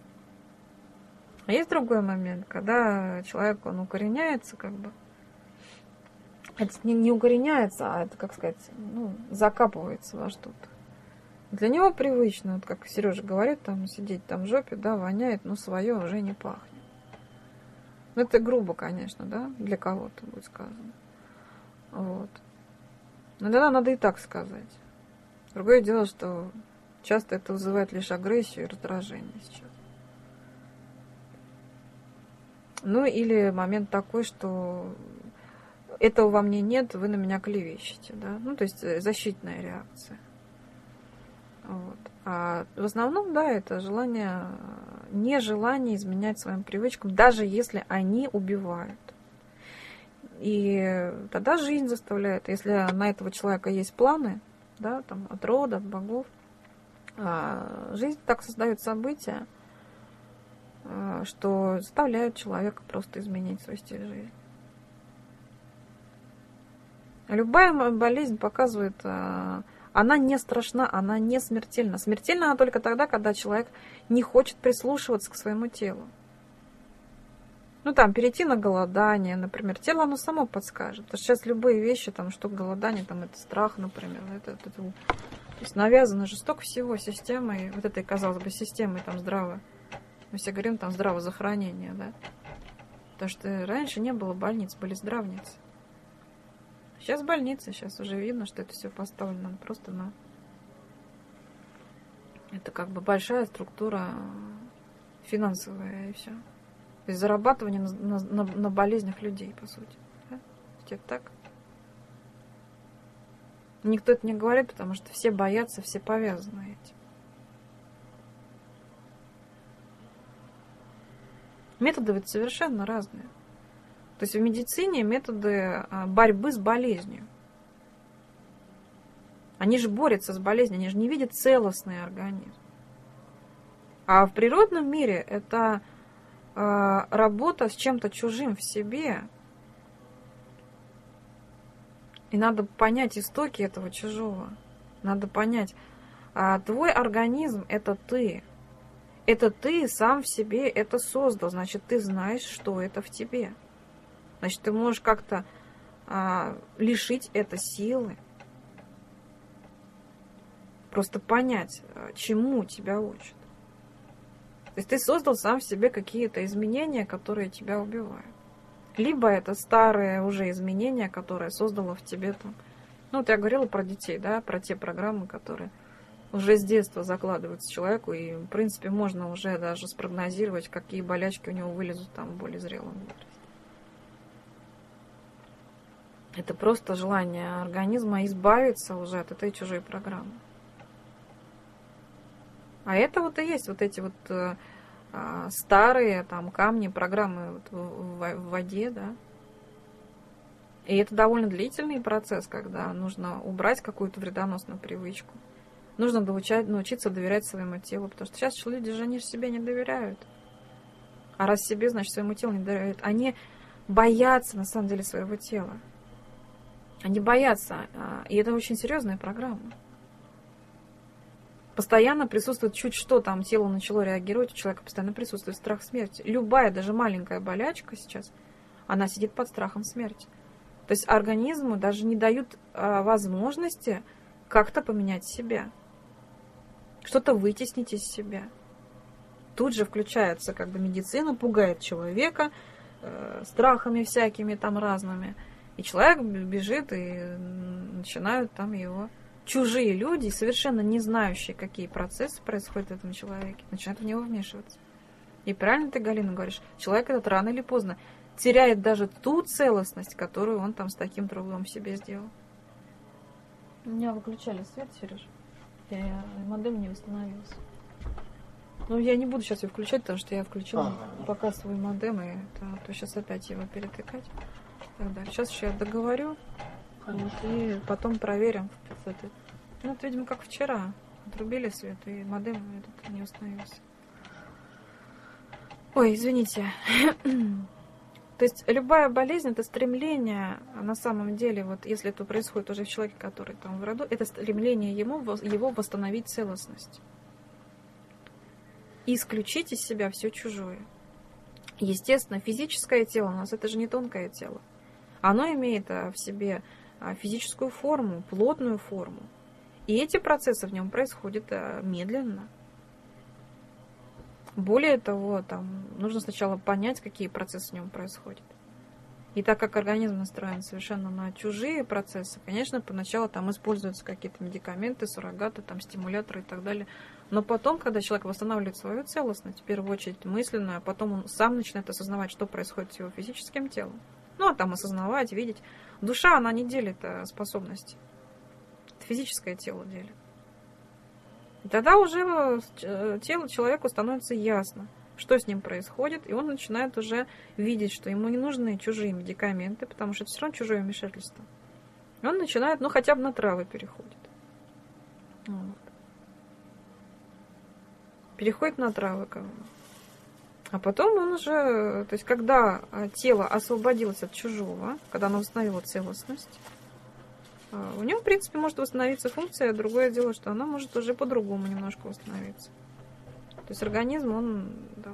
А есть другой момент, когда человек, он укореняется, как бы, это не, не укореняется, а это, как сказать, ну, закапывается во что-то. Для него привычно, вот как Сережа говорит, там сидеть там в жопе, да, воняет, но свое уже не пахнет. Ну, это грубо, конечно, да, для кого-то будет сказано. Вот. Но иногда надо и так сказать. Другое дело, что часто это вызывает лишь агрессию и раздражение сейчас. Ну, или момент такой, что этого во мне нет, вы на меня клевещете, да. Ну, то есть защитная реакция. Вот. А в основном, да, это желание, нежелание изменять своим привычкам, даже если они убивают. И тогда жизнь заставляет, если на этого человека есть планы, да, там, от рода, от богов, жизнь так создает события, что заставляют человека просто изменить свой стиль жизни. Любая болезнь показывает, она не страшна, она не смертельна. Смертельна она только тогда, когда человек не хочет прислушиваться к своему телу. Ну, там, перейти на голодание, например. Тело, оно само подскажет. Потому что сейчас любые вещи, там, что голодание, там, это страх, например. Это, это, это, то есть навязано же столько всего системой, вот этой, казалось бы, системой там здравой. Мы все говорим, там, здравоохранение, да. Потому что раньше не было больниц, были здравницы. Сейчас больницы, сейчас уже видно, что это все поставлено просто на... Это как бы большая структура финансовая и все. То есть зарабатывание на, на, на болезнях людей, по сути. Да? Это так. Никто это не говорит, потому что все боятся, все повязаны этим. Методы ведь совершенно разные. То есть в медицине методы борьбы с болезнью. Они же борются с болезнью, они же не видят целостный организм. А в природном мире это работа с чем-то чужим в себе. И надо понять истоки этого чужого. Надо понять, твой организм — это ты. Это ты сам в себе это создал, значит, ты знаешь, что это в тебе. Значит, ты можешь как-то а, лишить это силы. Просто понять, чему тебя учат. То есть ты создал сам в себе какие-то изменения, которые тебя убивают. Либо это старые уже изменения, которые создало в тебе там. Ну, вот я говорила про детей, да, про те программы, которые уже с детства закладываются человеку, и, в принципе, можно уже даже спрогнозировать, какие болячки у него вылезут там в более зрелом возрасте. Это просто желание организма избавиться уже от этой чужой программы. А это вот и есть вот эти вот э, э, старые там камни, программы вот в, в, в воде, да. И это довольно длительный процесс, когда нужно убрать какую-то вредоносную привычку. Нужно научать, научиться доверять своему телу, потому что сейчас люди же они же себе не доверяют. А раз себе, значит, своему телу не доверяют. Они боятся, на самом деле, своего тела. Они боятся. И это очень серьезная программа. Постоянно присутствует чуть что, там тело начало реагировать, у человека постоянно присутствует страх смерти. Любая, даже маленькая болячка сейчас, она сидит под страхом смерти. То есть организму даже не дают а, возможности как-то поменять себя. Что-то вытеснить из себя. Тут же включается как бы медицина, пугает человека э, страхами всякими там разными. И человек бежит, и начинают там его... Чужие люди, совершенно не знающие, какие процессы происходят в этом человеке, начинают в него вмешиваться. И правильно ты, Галина, говоришь, человек этот рано или поздно теряет даже ту целостность, которую он там с таким трудом себе сделал. У меня выключали свет, Сереж. Я, я, модем не восстановился. Ну, я не буду сейчас ее включать, потому что я включила ага. пока свой модем, и это, а то сейчас опять его перетыкать. И так далее. Сейчас еще я договорю. Вот, и потом проверим. Ну, это, видимо, как вчера. Отрубили свет, и модем этот не установился. Ой, извините. То есть любая болезнь — это стремление, на самом деле, вот если это происходит уже в человеке, который там в роду, это стремление ему, его восстановить целостность. И исключить из себя все чужое. Естественно, физическое тело у нас — это же не тонкое тело. Оно имеет в себе физическую форму, плотную форму. И эти процессы в нем происходят медленно. Более того, там нужно сначала понять, какие процессы в нем происходят. И так как организм настроен совершенно на чужие процессы, конечно, поначалу там используются какие-то медикаменты, суррогаты, там, стимуляторы и так далее. Но потом, когда человек восстанавливает свою целостность, в первую очередь мысленную, а потом он сам начинает осознавать, что происходит с его физическим телом. Ну, а там осознавать, видеть. Душа, она не делит способности. Это физическое тело делит. И тогда уже телу человеку становится ясно, что с ним происходит, и он начинает уже видеть, что ему не нужны чужие медикаменты, потому что это все равно чужое вмешательство. И он начинает, ну, хотя бы на травы переходит. Вот. Переходит на травы, как бы. А потом он уже, то есть когда тело освободилось от чужого, когда оно восстановило целостность, у него, в принципе, может восстановиться функция, другое дело, что она может уже по-другому немножко восстановиться. То есть организм, он да,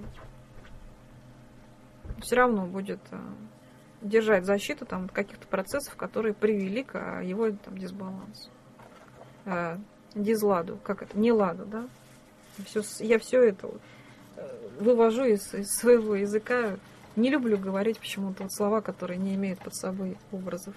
все равно будет держать защиту там, от каких-то процессов, которые привели к его там, дисбалансу. Э, дизладу, как это, не ладу, да? Все, я все это вот вывожу из, из своего языка. Не люблю говорить почему-то вот слова, которые не имеют под собой образов.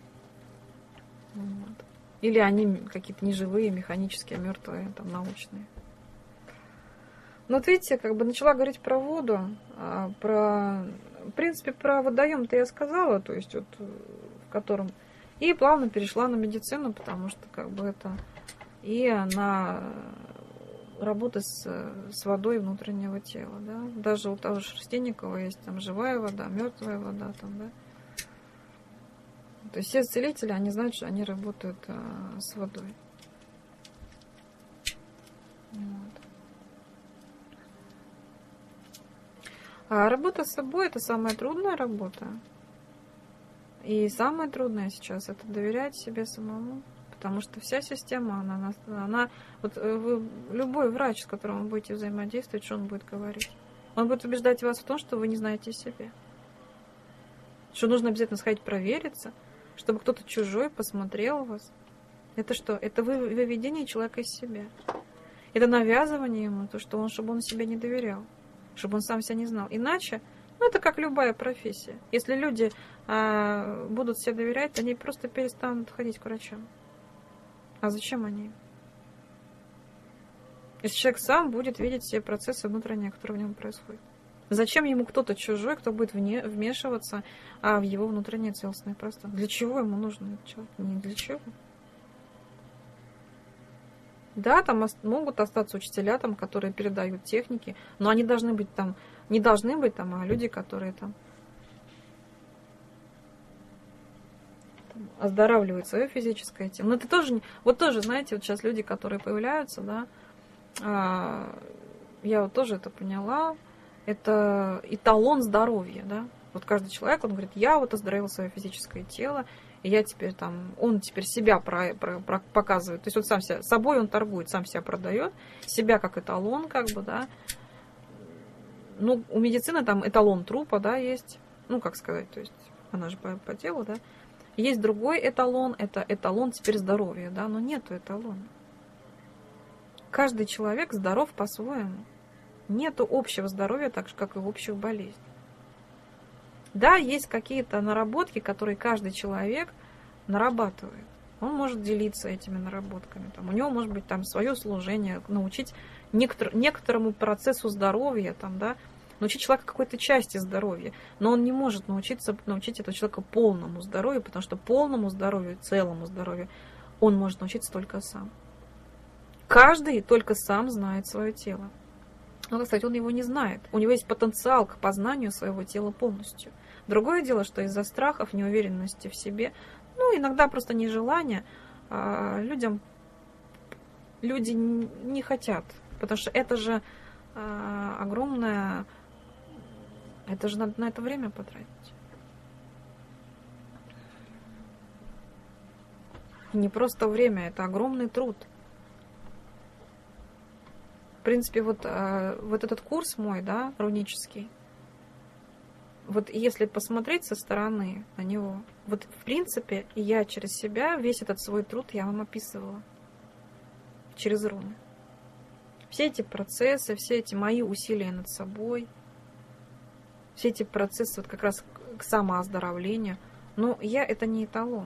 Вот. Или они какие-то неживые, механические, мертвые, там, научные. Ну, вот видите, как бы начала говорить про воду, а про, в принципе, про водоем-то я сказала, то есть вот в котором... И плавно перешла на медицину, потому что как бы это... И на работа с, с водой внутреннего тела, да. Даже у того же Шерстенникова есть там живая вода, мертвая вода, там, да. То есть все целители, они знают, что они работают а, с водой. Вот. А работа с собой — это самая трудная работа. И самое трудное сейчас — это доверять себе самому. потому что вся система, она, она вот вы, любой врач, с которым вы будете взаимодействовать, что он будет говорить? Он будет убеждать вас в том, что вы не знаете о себе. Что нужно обязательно сходить провериться, чтобы кто-то чужой посмотрел вас. Это что? Это вы, выведение человека из себя. Это навязывание ему, то, что он, чтобы он себе не доверял, чтобы он сам себя не знал. Иначе, ну, это как любая профессия. Если люди а, будут себе доверять, они просто перестанут ходить к врачам. А зачем они? Если человек сам будет видеть все процессы внутренние, которые в нем происходят. Зачем ему кто-то чужой, кто будет вне, вмешиваться а, в его внутреннее целостное пространство? Для чего ему нужен этот человек? Не для чего. Да, там могут остаться учителя, там, которые передают техники, но они должны быть там, не должны быть там, а люди, которые там, там оздоравливают свое физическое тело. Но это тоже, вот тоже, знаете, вот сейчас люди, которые появляются, да, а, я вот тоже это поняла, это эталон здоровья, да. Вот каждый человек, он говорит, я вот оздоровил свое физическое тело, и я теперь там, он теперь себя про, про, про, показывает. То есть вот сам себя, собой он торгует, сам себя продает, себя как эталон, как бы, да. Ну, у медицины там эталон трупа, да, есть. Ну, как сказать, то есть она же по, по телу, да. Есть другой эталон, это эталон теперь здоровья, да, но нету эталона. Каждый человек здоров по-своему. Нету общего здоровья, так же, как и общих болезней. Да, есть какие-то наработки, которые каждый человек нарабатывает. Он может делиться этими наработками. Там, у него может быть там свое служение, научить некотор, некоторому процессу здоровья, там, да, научить человека какой-то части здоровья. Но он не может научиться, научить этого человека полному здоровью, потому что полному здоровью, целому здоровью он может научиться только сам. Каждый только сам знает свое тело. Но, кстати, он его не знает. У него есть потенциал к познанию своего тела полностью. Другое дело, что из-за страхов, неуверенности в себе, ну, иногда просто нежелания, людям, люди не хотят. Потому что это же огромное, это же надо на это время потратить. Не просто время, это огромный труд. В принципе, вот, вот этот курс мой, да, рунический, вот если посмотреть со стороны на него, вот в принципе я через себя, весь этот свой труд я вам описывала. Через руны. Все эти процессы, все эти мои усилия над собой, все эти процессы вот как раз к самооздоровлению, но я это не эталон.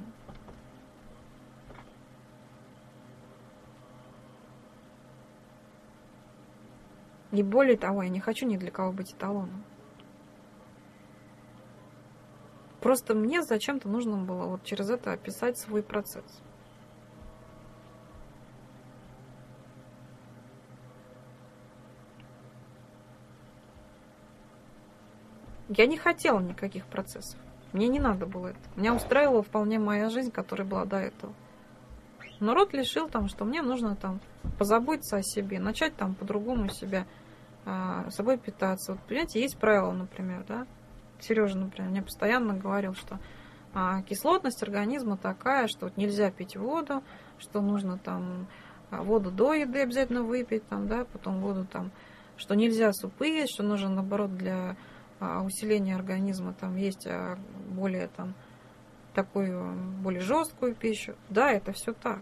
И более того, я не хочу ни для кого быть эталоном. Просто мне зачем-то нужно было вот через это описать свой процесс. Я не хотела никаких процессов. Мне не надо было это. Меня устраивала вполне моя жизнь, которая была до этого. Народ решил, там, что мне нужно там, позаботиться о себе, начать там, по-другому себя а, собой питаться. Вот, понимаете, есть правило, например, да? Сережа, например, мне постоянно говорил, что а, кислотность организма такая, что вот нельзя пить воду, что нужно там воду до еды обязательно выпить, там, да, потом воду там, что нельзя супы есть, что нужно, наоборот, для а, усиления организма там есть а, более там такую более жесткую пищу. Да, это все так.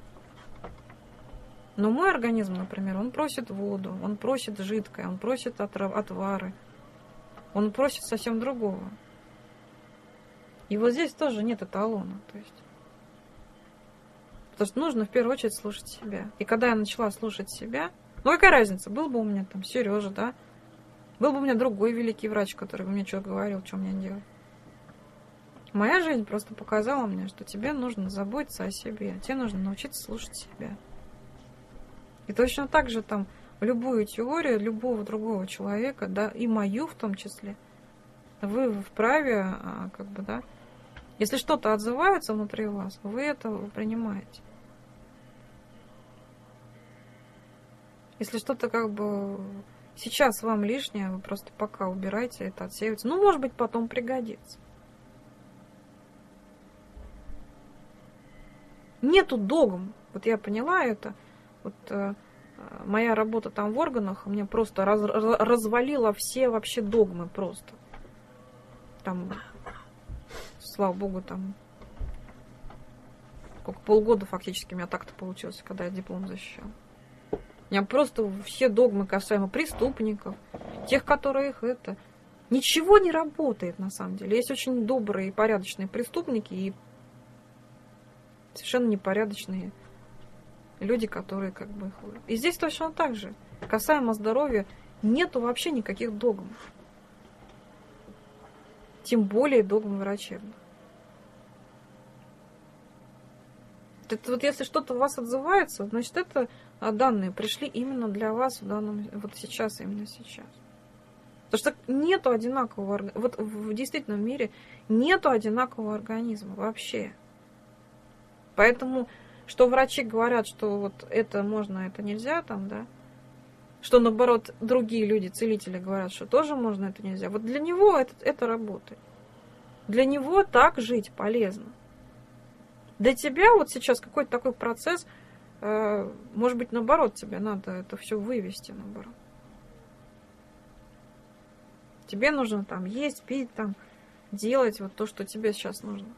Но мой организм, например, он просит воду, он просит жидкое, он просит отвары, он просит совсем другого. И вот здесь тоже нет эталона. То есть, потому что нужно в первую очередь слушать себя. И когда я начала слушать себя, ну какая разница, был бы у меня там Сережа, да? Был бы у меня другой великий врач, который бы мне что говорил, что мне делать. Моя жизнь просто показала мне, что тебе нужно заботиться о себе. Тебе нужно научиться слушать себя. И точно так же там любую теорию любого другого человека, да, и мою в том числе, вы вправе, как бы, да, если что-то отзывается внутри вас, вы это принимаете. Если что-то как бы сейчас вам лишнее, вы просто пока убирайте это, отсеивайте. Ну, может быть, потом пригодится. Нету догм. Вот я поняла это. Вот э, моя работа там в органах мне просто раз, раз, развалила все вообще догмы просто. Там, слава богу, там сколько, полгода фактически у меня так-то получилось, когда я диплом защищала. У меня просто все догмы касаемо преступников, тех, которые их это... Ничего не работает на самом деле. Есть очень добрые и порядочные преступники и совершенно непорядочные люди, которые как бы... И здесь точно так же. Касаемо здоровья, нету вообще никаких догм. Тем более догм врачебных. Это вот если что-то у вас отзывается, значит, это данные пришли именно для вас в данном, вот сейчас, именно сейчас. Потому что нету одинакового, вот в действительном мире нету одинакового организма вообще. Поэтому, что врачи говорят, что вот это можно, это нельзя, там, да, что наоборот другие люди, целители говорят, что тоже можно, это нельзя. Вот для него это, это работает. Для него так жить полезно. Для тебя вот сейчас какой-то такой процесс, э, может быть, наоборот, тебе надо это все вывести, наоборот. Тебе нужно там есть, пить, там, делать вот то, что тебе сейчас нужно.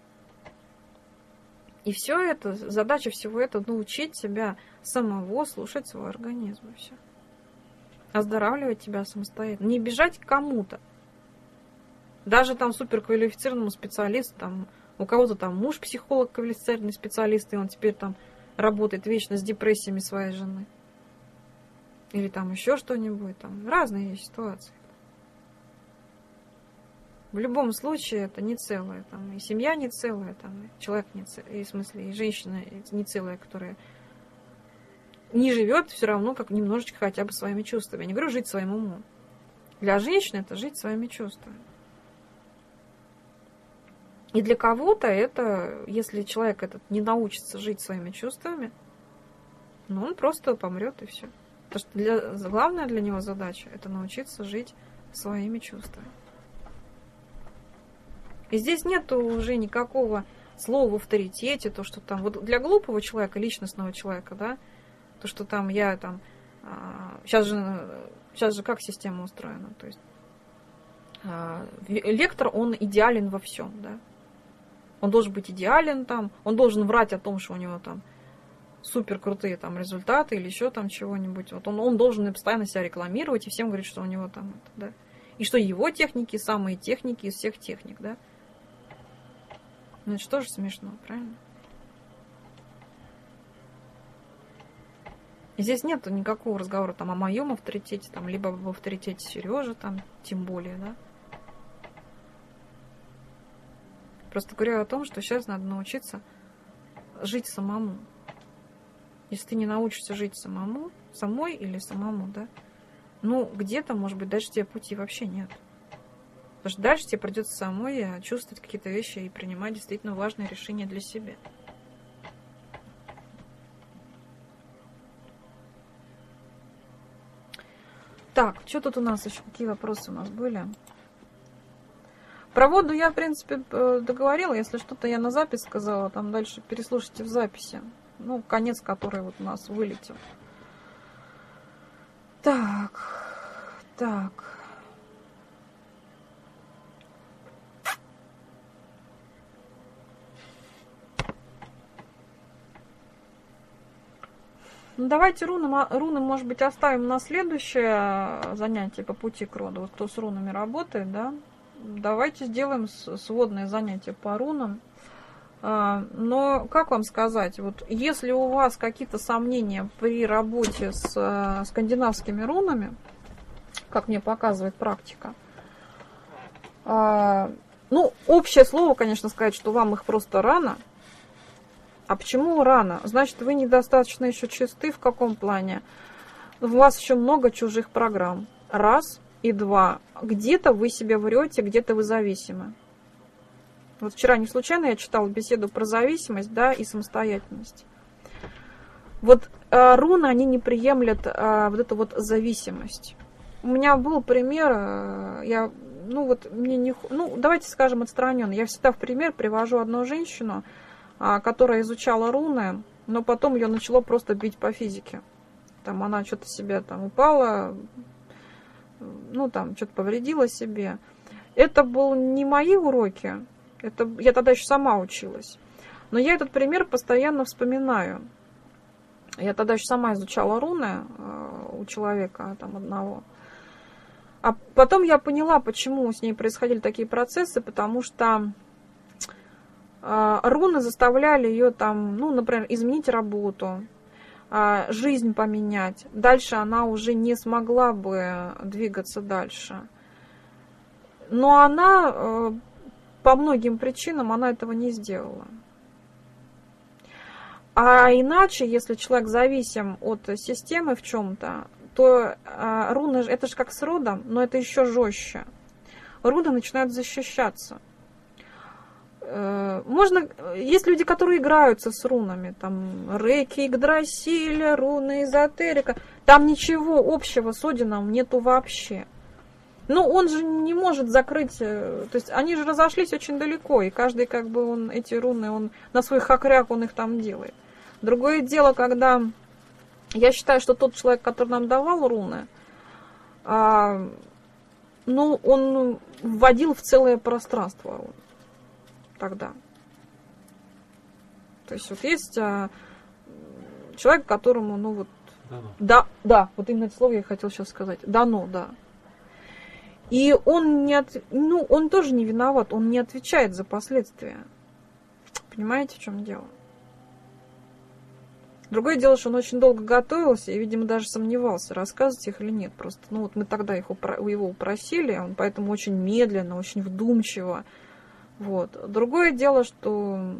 И все это, задача всего этого научить себя самого слушать свой организм. И все. Оздоравливать тебя самостоятельно. Не бежать к кому-то. Даже там суперквалифицированному специалисту, там, у кого-то там муж психолог квалифицированный специалист, и он теперь там работает вечно с депрессиями своей жены. Или там еще что-нибудь. Там разные есть ситуации. В любом случае это не целое. Там, и семья не целая, там, и человек не целый, и, в смысле, и женщина не целая, которая не живет все равно как немножечко хотя бы своими чувствами. Я не говорю жить своим умом. Для женщины это жить своими чувствами. И для кого-то это, если человек этот не научится жить своими чувствами, ну он просто помрет и все. Потому что для, главная для него задача это научиться жить своими чувствами. И здесь нет уже никакого слова в авторитете, то, что там, вот для глупого человека, личностного человека, да, то, что там я там, а, сейчас же, сейчас же как система устроена, то есть а, лектор, он идеален во всем, да, он должен быть идеален там, он должен врать о том, что у него там супер крутые там результаты или еще там чего-нибудь, вот он, он должен постоянно себя рекламировать и всем говорить, что у него там это, да, и что его техники самые техники из всех техник, да. Ну, это же тоже смешно, правильно? И здесь нет никакого разговора там о моем авторитете, там, либо об авторитете Сережи, там, тем более, да. Просто говорю о том, что сейчас надо научиться жить самому. Если ты не научишься жить самому, самой или самому, да, ну, где-то, может быть, дальше тебе пути вообще нет. Потому что дальше тебе придется самой чувствовать какие-то вещи и принимать действительно важные решения для себя. Так, что тут у нас еще? Какие вопросы у нас были? Про воду я, в принципе, договорила. Если что-то я на запись сказала, там дальше переслушайте в записи. Ну, конец, который вот у нас вылетел. Так, так. Ну, давайте руны, руны, может быть, оставим на следующее занятие по пути к роду. Вот кто с рунами работает, да, давайте сделаем сводное занятие по рунам. Но, как вам сказать, вот если у вас какие-то сомнения при работе с скандинавскими рунами, как мне показывает практика, ну, общее слово, конечно, сказать, что вам их просто рано. А почему рано? Значит, вы недостаточно еще чисты в каком плане? У вас еще много чужих программ. Раз и два. Где-то вы себе врете, где-то вы зависимы. Вот вчера не случайно я читала беседу про зависимость, да, и самостоятельность. Вот э, руны, они не приемлят э, вот эту вот зависимость. У меня был пример, э, я, ну вот, мне не, ну, давайте скажем, отстраненно. Я всегда в пример привожу одну женщину. которая изучала руны, но потом ее начало просто бить по физике. Там она что-то себе там упала, ну там что-то повредила себе. Это были не мои уроки, это я тогда еще сама училась. Но я этот пример постоянно вспоминаю. Я тогда еще сама изучала руны у человека там одного. А потом я поняла, почему с ней происходили такие процессы, потому что э, руны заставляли ее там, ну, например, изменить работу, э, жизнь поменять. Дальше она уже не смогла бы двигаться дальше. Но она э, по многим причинам она этого не сделала. А иначе, если человек зависим от системы в чем-то, то э, руны, это же как с родом, но это еще жестче. Руны начинают защищаться. Э, можно, есть люди, которые играются с рунами, там рейки, Игдрасиль, руны, эзотерика. Там ничего общего с Одином нету вообще. Ну, он же не может закрыть, то есть они же разошлись очень далеко, и каждый, как бы, он эти руны, он на свой хакряк, он их там делает. Другое дело, когда я считаю, что тот человек, который нам давал руны, а, ну, он вводил в целое пространство рун тогда. То есть вот есть а, человек, которому, ну вот, дано. Да, да, вот именно это слово я хотела сейчас сказать, дано, да. И он не от... ну, он тоже не виноват, он не отвечает за последствия. Понимаете, в чем дело? Другое дело, что он очень долго готовился и, видимо, даже сомневался, рассказывать их или нет. Просто, ну вот мы тогда их упро... его упросили, он поэтому очень медленно, очень вдумчиво. Вот. Другое дело, что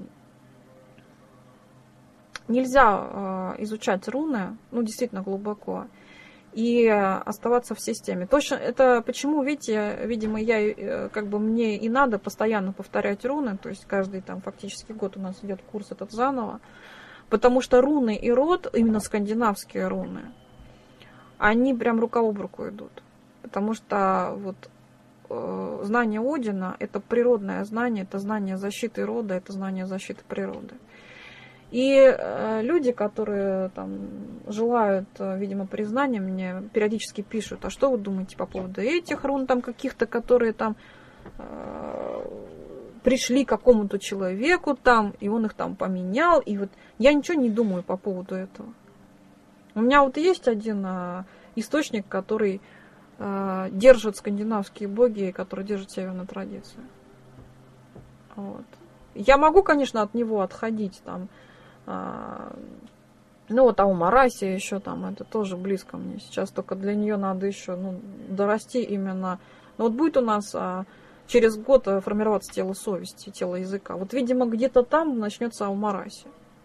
нельзя э, изучать руны, ну, действительно глубоко, и оставаться в системе. Точно, это почему, видите, видимо, я, как бы, мне и надо постоянно повторять руны, то есть каждый там фактически год у нас идет курс этот заново, потому что руны и род, именно скандинавские руны, они прям рука об руку идут. Потому что вот э, знание Одина — это природное знание, это знание защиты рода, это знание защиты природы. И э, люди, которые там желают, видимо, признания, мне периодически пишут: а что вы думаете по поводу этих рун, там каких-то, которые там э, пришли к какому-то человеку там, и он их там поменял. И вот я ничего не думаю по поводу этого. У меня вот есть один э, источник, который э, держит скандинавские боги, который держит северную традицию. Вот. Я могу, конечно, от него отходить там. Ну вот Аумараси еще там, это тоже близко мне сейчас, только для нее надо еще, ну, дорасти именно. Ну вот будет у нас а, через год формироваться тело совести, тело языка. Вот, видимо, где-то там начнется Аумараси.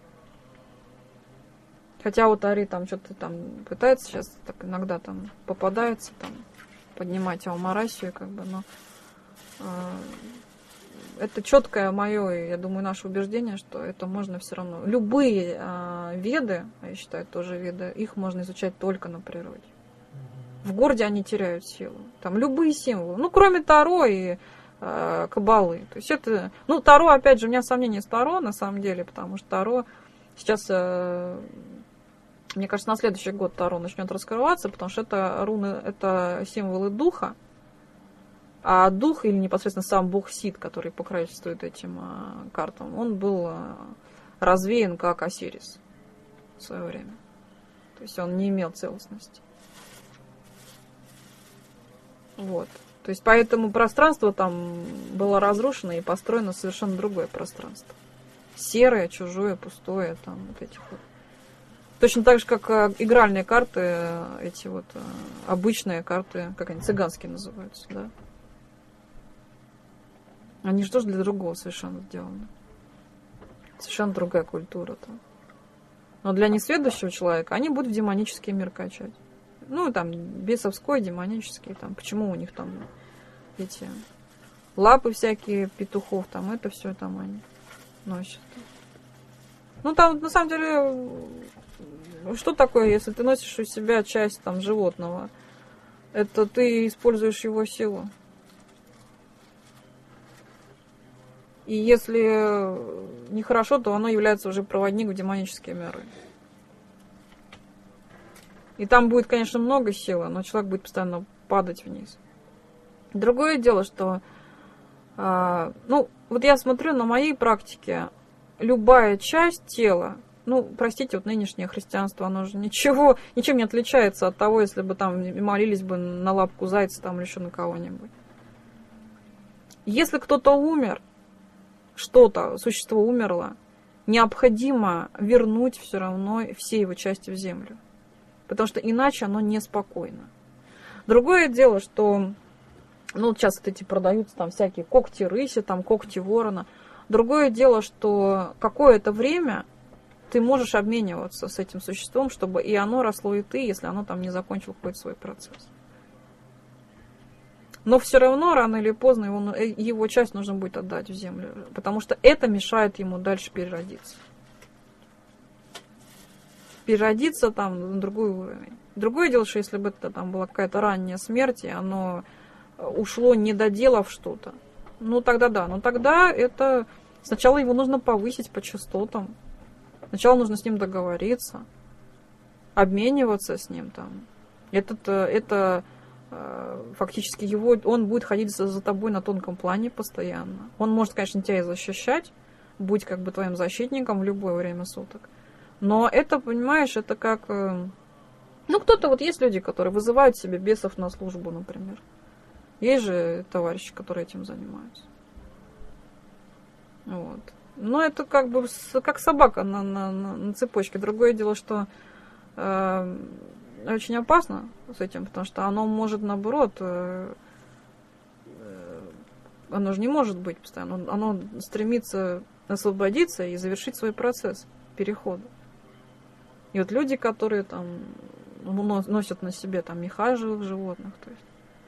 Хотя вот Ари там что-то там пытается сейчас, так иногда там попадается, там поднимать Аумарасию, как бы, но а, это четкое мое, я думаю, наше убеждение, что это можно все равно. Любые а, веды, а я считаю, тоже веды, их можно изучать только на природе. В городе они теряют силу. Там любые символы. Ну, кроме Таро и а, Каббалы. То есть это. Ну, Таро, опять же, у меня сомнения с Таро, на самом деле, потому что Таро сейчас, а, мне кажется, на следующий год Таро начнет раскрываться, потому что это руны, это символы духа. А дух, или непосредственно сам бог Сид, который покровительствует этим а, картам, он был а, развеян как Осирис в свое время. То есть он не имел целостности. Вот. То есть поэтому пространство там было разрушено и построено совершенно другое пространство. Серое, чужое, пустое, там вот этих вот. Точно так же, как а, игральные карты, эти вот а, обычные карты, как они, цыганские называются, да. Они же тоже для другого совершенно сделаны. Совершенно другая культура там. Но для несведущего человека они будут в демонический мир качать. Ну, там, бесовской, демонический, там, почему у них там эти лапы всякие петухов, там, это все там они носят. Ну, там, на самом деле, что такое, если ты носишь у себя часть, там, животного? Это ты используешь его силу. И если нехорошо, то оно является уже проводник в демонические миры. И там будет, конечно, много силы, но человек будет постоянно падать вниз. Другое дело, что, э, ну, вот я смотрю на моей практике, любая часть тела, ну, простите, вот нынешнее христианство, оно же ничего, ничем не отличается от того, если бы там молились бы на лапку зайца там, или еще на кого-нибудь. Если кто-то умер, что-то, существо умерло, необходимо вернуть все равно все его части в землю. Потому что иначе оно неспокойно. Другое дело, что, ну, вот сейчас вот эти продаются там всякие когти рыси, там когти ворона. Другое дело, что какое-то время ты можешь обмениваться с этим существом, чтобы и оно росло, и ты, если оно там не закончило какой-то свой процесс. Но все равно, рано или поздно, его, его часть нужно будет отдать в землю, потому что это мешает ему дальше переродиться. Переродиться там на другой уровень. Другое дело, что если бы это там была какая-то ранняя смерть, и оно ушло, не доделав что-то, ну тогда да. Но тогда это сначала его нужно повысить по частотам. Сначала нужно с ним договориться, обмениваться с ним там. Этот, это фактически его, он будет ходить за, за тобой на тонком плане постоянно. Он может, конечно, тебя и защищать, будь как бы твоим защитником в любое время суток. Но это, понимаешь, это как... Ну, кто-то, вот есть люди, которые вызывают себе бесов на службу, например. Есть же товарищи, которые этим занимаются. Вот. Но это как бы как собака на, на, на, на цепочке. Другое дело, что э, очень опасно с этим, потому что оно может, наоборот, э, э, оно же не может быть постоянно. Оно стремится освободиться и завершить свой процесс перехода. И вот люди, которые там носят на себе там меха живых животных, то есть.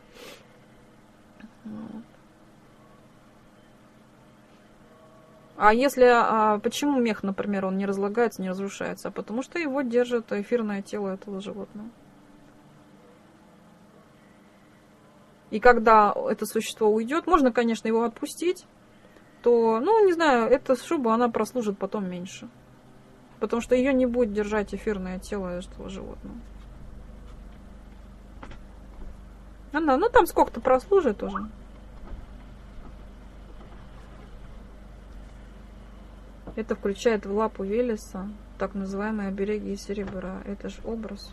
Вот. А если, а почему мех, например, он не разлагается, не разрушается? А потому что его держит эфирное тело этого животного. И когда это существо уйдет, можно, конечно, его отпустить, то, ну, не знаю, эта шуба, она прослужит потом меньше. Потому что ее не будет держать эфирное тело этого животного. Она, ну, там сколько-то прослужит уже. Это включает в лапу Велеса так называемые обереги из серебра. Это же образ.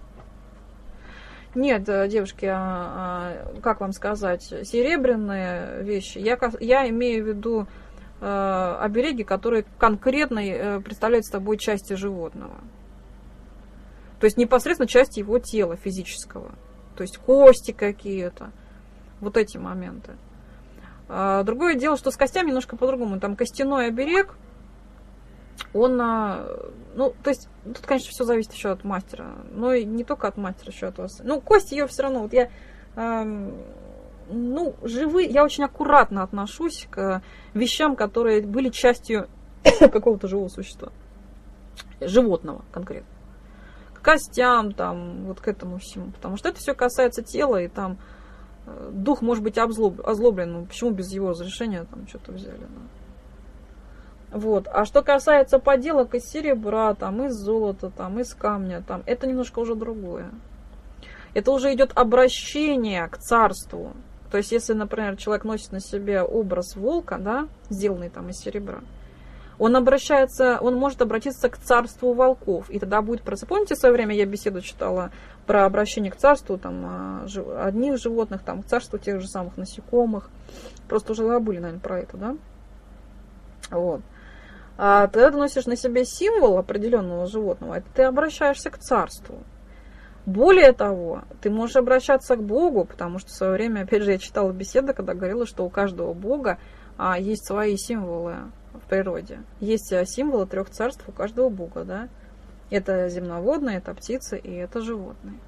Нет, девушки, а, а, как вам сказать, серебряные вещи, я, я имею в виду э, обереги, которые конкретно э, представляют собой части животного. То есть непосредственно части его тела физического. То есть кости какие-то. Вот эти моменты. А, другое дело, что с костями немножко по-другому. Там костяной оберег, он, ну, то есть, тут, конечно, все зависит еще от мастера, но и не только от мастера, еще от вас. Ну, кость ее все равно, вот я, э, ну, живые, я очень аккуратно отношусь к вещам, которые были частью какого-то живого существа, животного конкретно, к костям, там, вот к этому всему, потому что это все касается тела, и там дух может быть озлоб, озлоблен, ну, почему без его разрешения там что-то взяли, да? Вот. А что касается поделок из серебра, там, из золота, там, из камня, там, это немножко уже другое. Это уже идет обращение к царству. То есть, если, например, человек носит на себе образ волка, да, сделанный там из серебра, он обращается, он может обратиться к царству волков. И тогда будет процесс. Помните, в свое время я беседу читала про обращение к царству там, одних животных, там, к царству тех же самых насекомых. Просто уже забыли, наверное, про это, да? Вот. А когда ты носишь на себе символ определенного животного, это ты обращаешься к царству. Более того, ты можешь обращаться к Богу, потому что в свое время, опять же, я читала беседы, когда говорила, что у каждого Бога а, есть свои символы в природе. Есть символы трех царств у каждого Бога, да? Это земноводные, это птицы и это животные.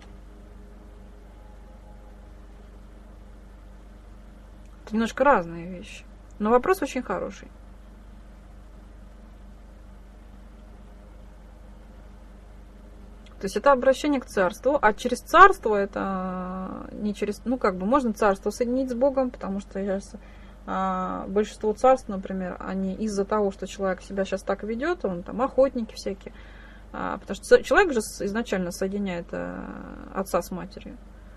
Это немножко разные вещи. Но вопрос очень хороший. То есть это обращение к царству, а через царство это не через, ну как бы можно царство соединить с Богом, потому что я а, большинство царств, например, они из-за того, что человек себя сейчас так ведет, он там охотники всякие, а, потому что человек же изначально соединяет а, отца с матерью.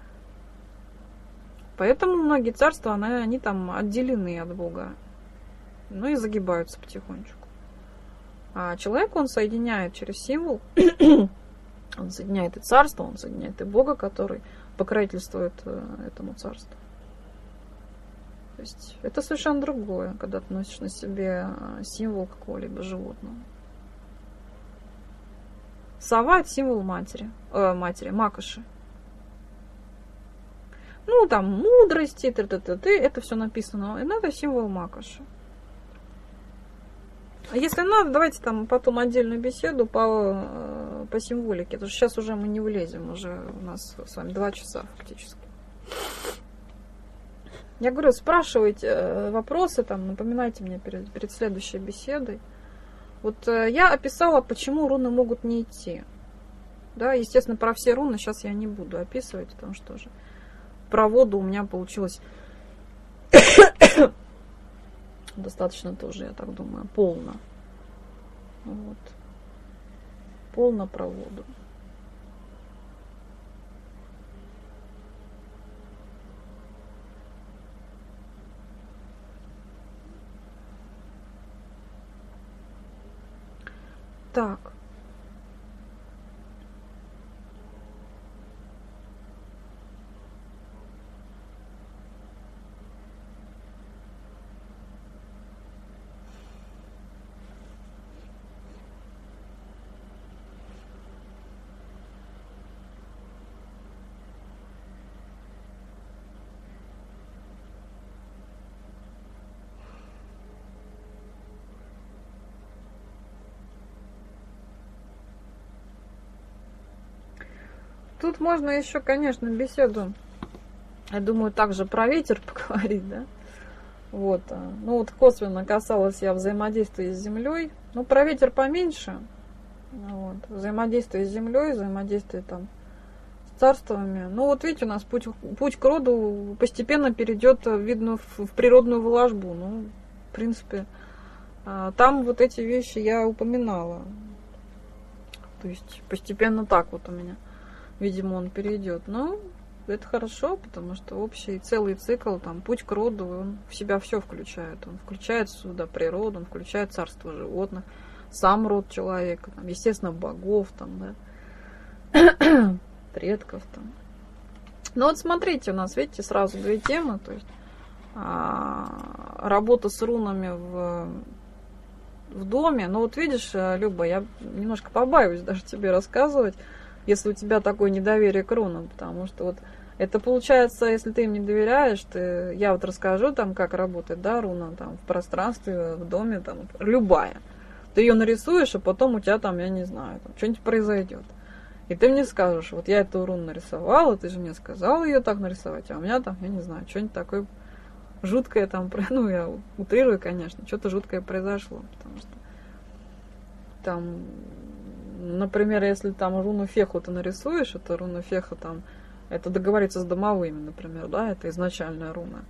Поэтому многие царства, они, они там отделены от Бога, ну и загибаются потихонечку. А человек, он соединяет через символ, он соединяет и царство, он соединяет и Бога, который покровительствует этому царству. То есть это совершенно другое, когда ты носишь на себе символ какого-либо животного. Сова – это символ матери, э, матери, макоши. Ну, там, мудрости, т -т -т -т, это все написано, но это символ макоши. А если надо, давайте там потом отдельную беседу по, по символике, потому что сейчас уже мы не влезем, уже у нас с вами два часа фактически. Я говорю, спрашивайте вопросы, там, напоминайте мне перед, перед следующей беседой. Вот я описала, почему руны могут не идти. Да, естественно, про все руны сейчас я не буду описывать, потому что уже про воду у меня получилось достаточно тоже, я так думаю, полно. Вот. Полно про воду. Так. Тут можно еще, конечно, беседу, я думаю, также про ветер поговорить, да. Вот. Ну вот косвенно касалась я взаимодействия с Землей. Ну, про ветер поменьше. Вот. Взаимодействие с Землей, взаимодействие там с царствами. Ну вот видите, у нас путь, путь к роду постепенно перейдет, видно, в, в природную волжбу. Ну, в принципе, там вот эти вещи я упоминала. То есть постепенно так вот у меня. Видимо, он перейдет. Но это хорошо, потому что общий целый цикл, там, путь к роду, он в себя все включает. Он включает сюда природу, он включает царство животных, сам род человека, там, естественно, богов, там, да, предков. Там. Ну вот смотрите, у нас, видите, сразу две темы. То есть а, работа с рунами в, в доме. Ну вот видишь, Люба, я немножко побаиваюсь даже тебе рассказывать, если у тебя такое недоверие к рунам, потому что вот это получается, если ты им не доверяешь, ты, я вот расскажу там, как работает, да, руна там в пространстве, в доме, там, любая. Ты ее нарисуешь, а потом у тебя там, я не знаю, там, что-нибудь произойдет. И ты мне скажешь, вот я эту руну нарисовала, ты же мне сказала ее так нарисовать, а у меня там, я не знаю, что-нибудь такое жуткое там, ну, я утрирую, конечно, что-то жуткое произошло, потому что там... Например, если там руну феху ты нарисуешь, это руна феха там, это договориться с домовыми, например, да, это изначальная руна.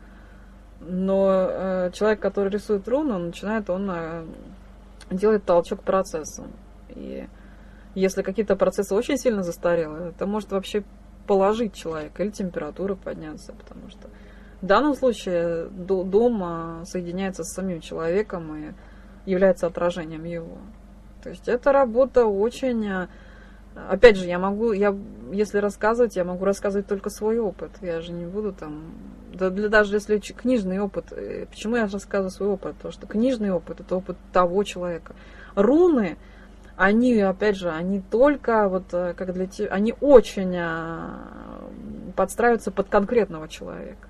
Но э, человек, который рисует руну, он начинает, он э, делает толчок процессам. И если какие-то процессы очень сильно застарелые, это может вообще положить человека или температура подняться, потому что в данном случае дом соединяется с самим человеком и является отражением его. То есть эта работа очень... Опять же, я могу, я, если рассказывать, я могу рассказывать только свой опыт. Я же не буду там... Да, для, даже если книжный опыт... Почему я рассказываю свой опыт? Потому что книжный опыт – это опыт того человека. Руны, они, опять же, они только вот как для тебя... Они очень подстраиваются под конкретного человека.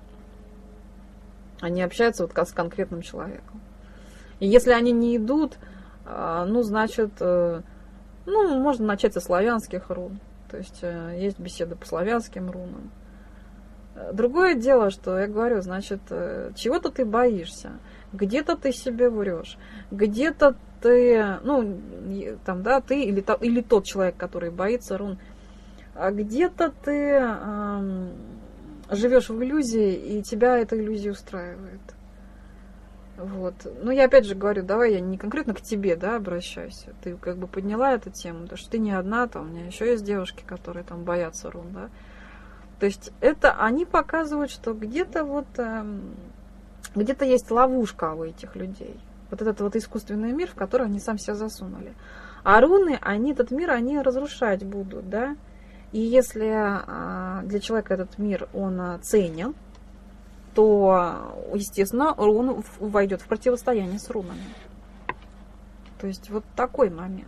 Они общаются вот с конкретным человеком. И если они не идут... Ну, значит, ну, можно начать со славянских рун. То есть есть беседы по славянским рунам. Другое дело, что я говорю, значит, чего-то ты боишься, где-то ты себе врешь, где-то ты, ну, там, да, ты или, или тот человек, который боится рун, а где-то ты эм, живешь в иллюзии, и тебя эта иллюзия устраивает. Вот. Ну, я опять же говорю, давай я не конкретно к тебе, да, обращаюсь. Ты как бы подняла эту тему, потому что ты не одна, там, у меня еще есть девушки, которые там боятся рун, да. То есть это они показывают, что где-то вот, эм, где-то есть ловушка у этих людей. Вот этот вот искусственный мир, в который они сам себя засунули. А руны, они этот мир, они разрушать будут, да. И если э, для человека этот мир, он э, ценен, то, естественно, он войдет в противостояние с рунами. То есть вот такой момент.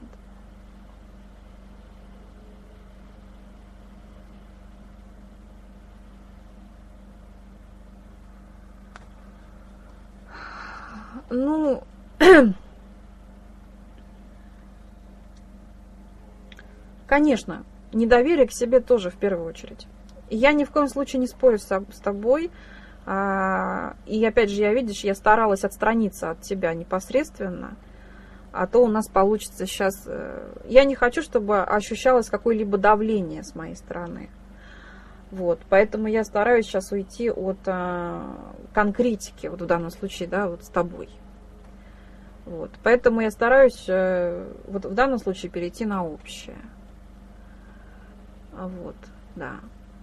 Ну, конечно, недоверие к себе тоже в первую очередь. Я ни в коем случае не спорю с тобой. И опять же, я, видишь, я старалась отстраниться от тебя непосредственно, а то у нас получится сейчас... Я не хочу, чтобы ощущалось какое-либо давление с моей стороны. Вот, поэтому я стараюсь сейчас уйти от конкретики, вот в данном случае, да, вот с тобой. Вот, поэтому я стараюсь вот в данном случае перейти на общее. Вот, да.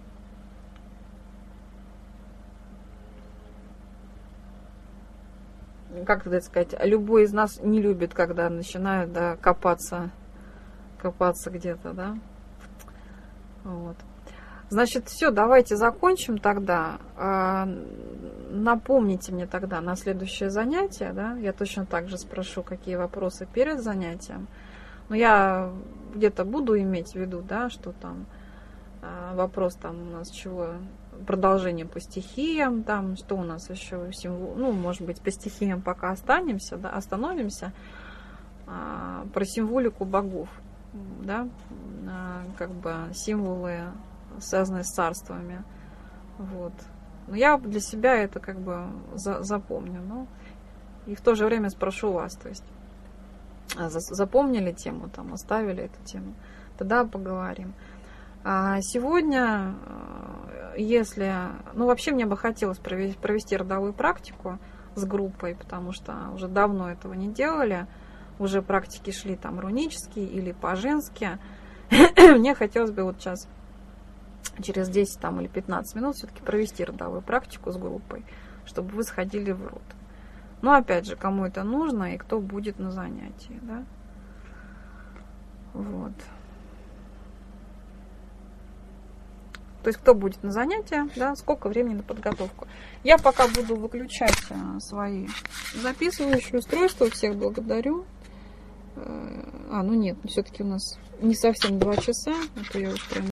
Как это сказать, любой из нас не любит, когда начинают, да, копаться, копаться где-то, да. Вот. Значит, все, давайте закончим тогда. Напомните мне тогда на следующее занятие, да. Я точно так же спрошу, какие вопросы перед занятием. Но я где-то буду иметь в виду, да, что там вопрос там у нас чего... Продолжение по стихиям, там, что у нас еще, символ, ну, может быть, по стихиям пока останемся, да, остановимся, а, про символику богов, да, а, как бы символы, связанные с царствами, вот. Но я для себя это как бы за, запомню, ну, и в то же время спрошу вас, то есть, запомнили тему, там, оставили эту тему, тогда поговорим. А сегодня, если... Ну, вообще мне бы хотелось провести, провести родовую практику с группой, потому что уже давно этого не делали. Уже практики шли там рунические или по-женски. Мне хотелось бы вот сейчас, через десять там, или пятнадцать минут, все-таки провести родовую практику с группой, чтобы вы сходили в род. Но, опять же, кому это нужно и кто будет на занятии, да? Вот. То есть, кто будет на занятия, да, сколько времени на подготовку. Я пока буду выключать свои записывающие устройства. Всех благодарю. А, ну нет, все-таки у нас не совсем два часа. А то я уж прям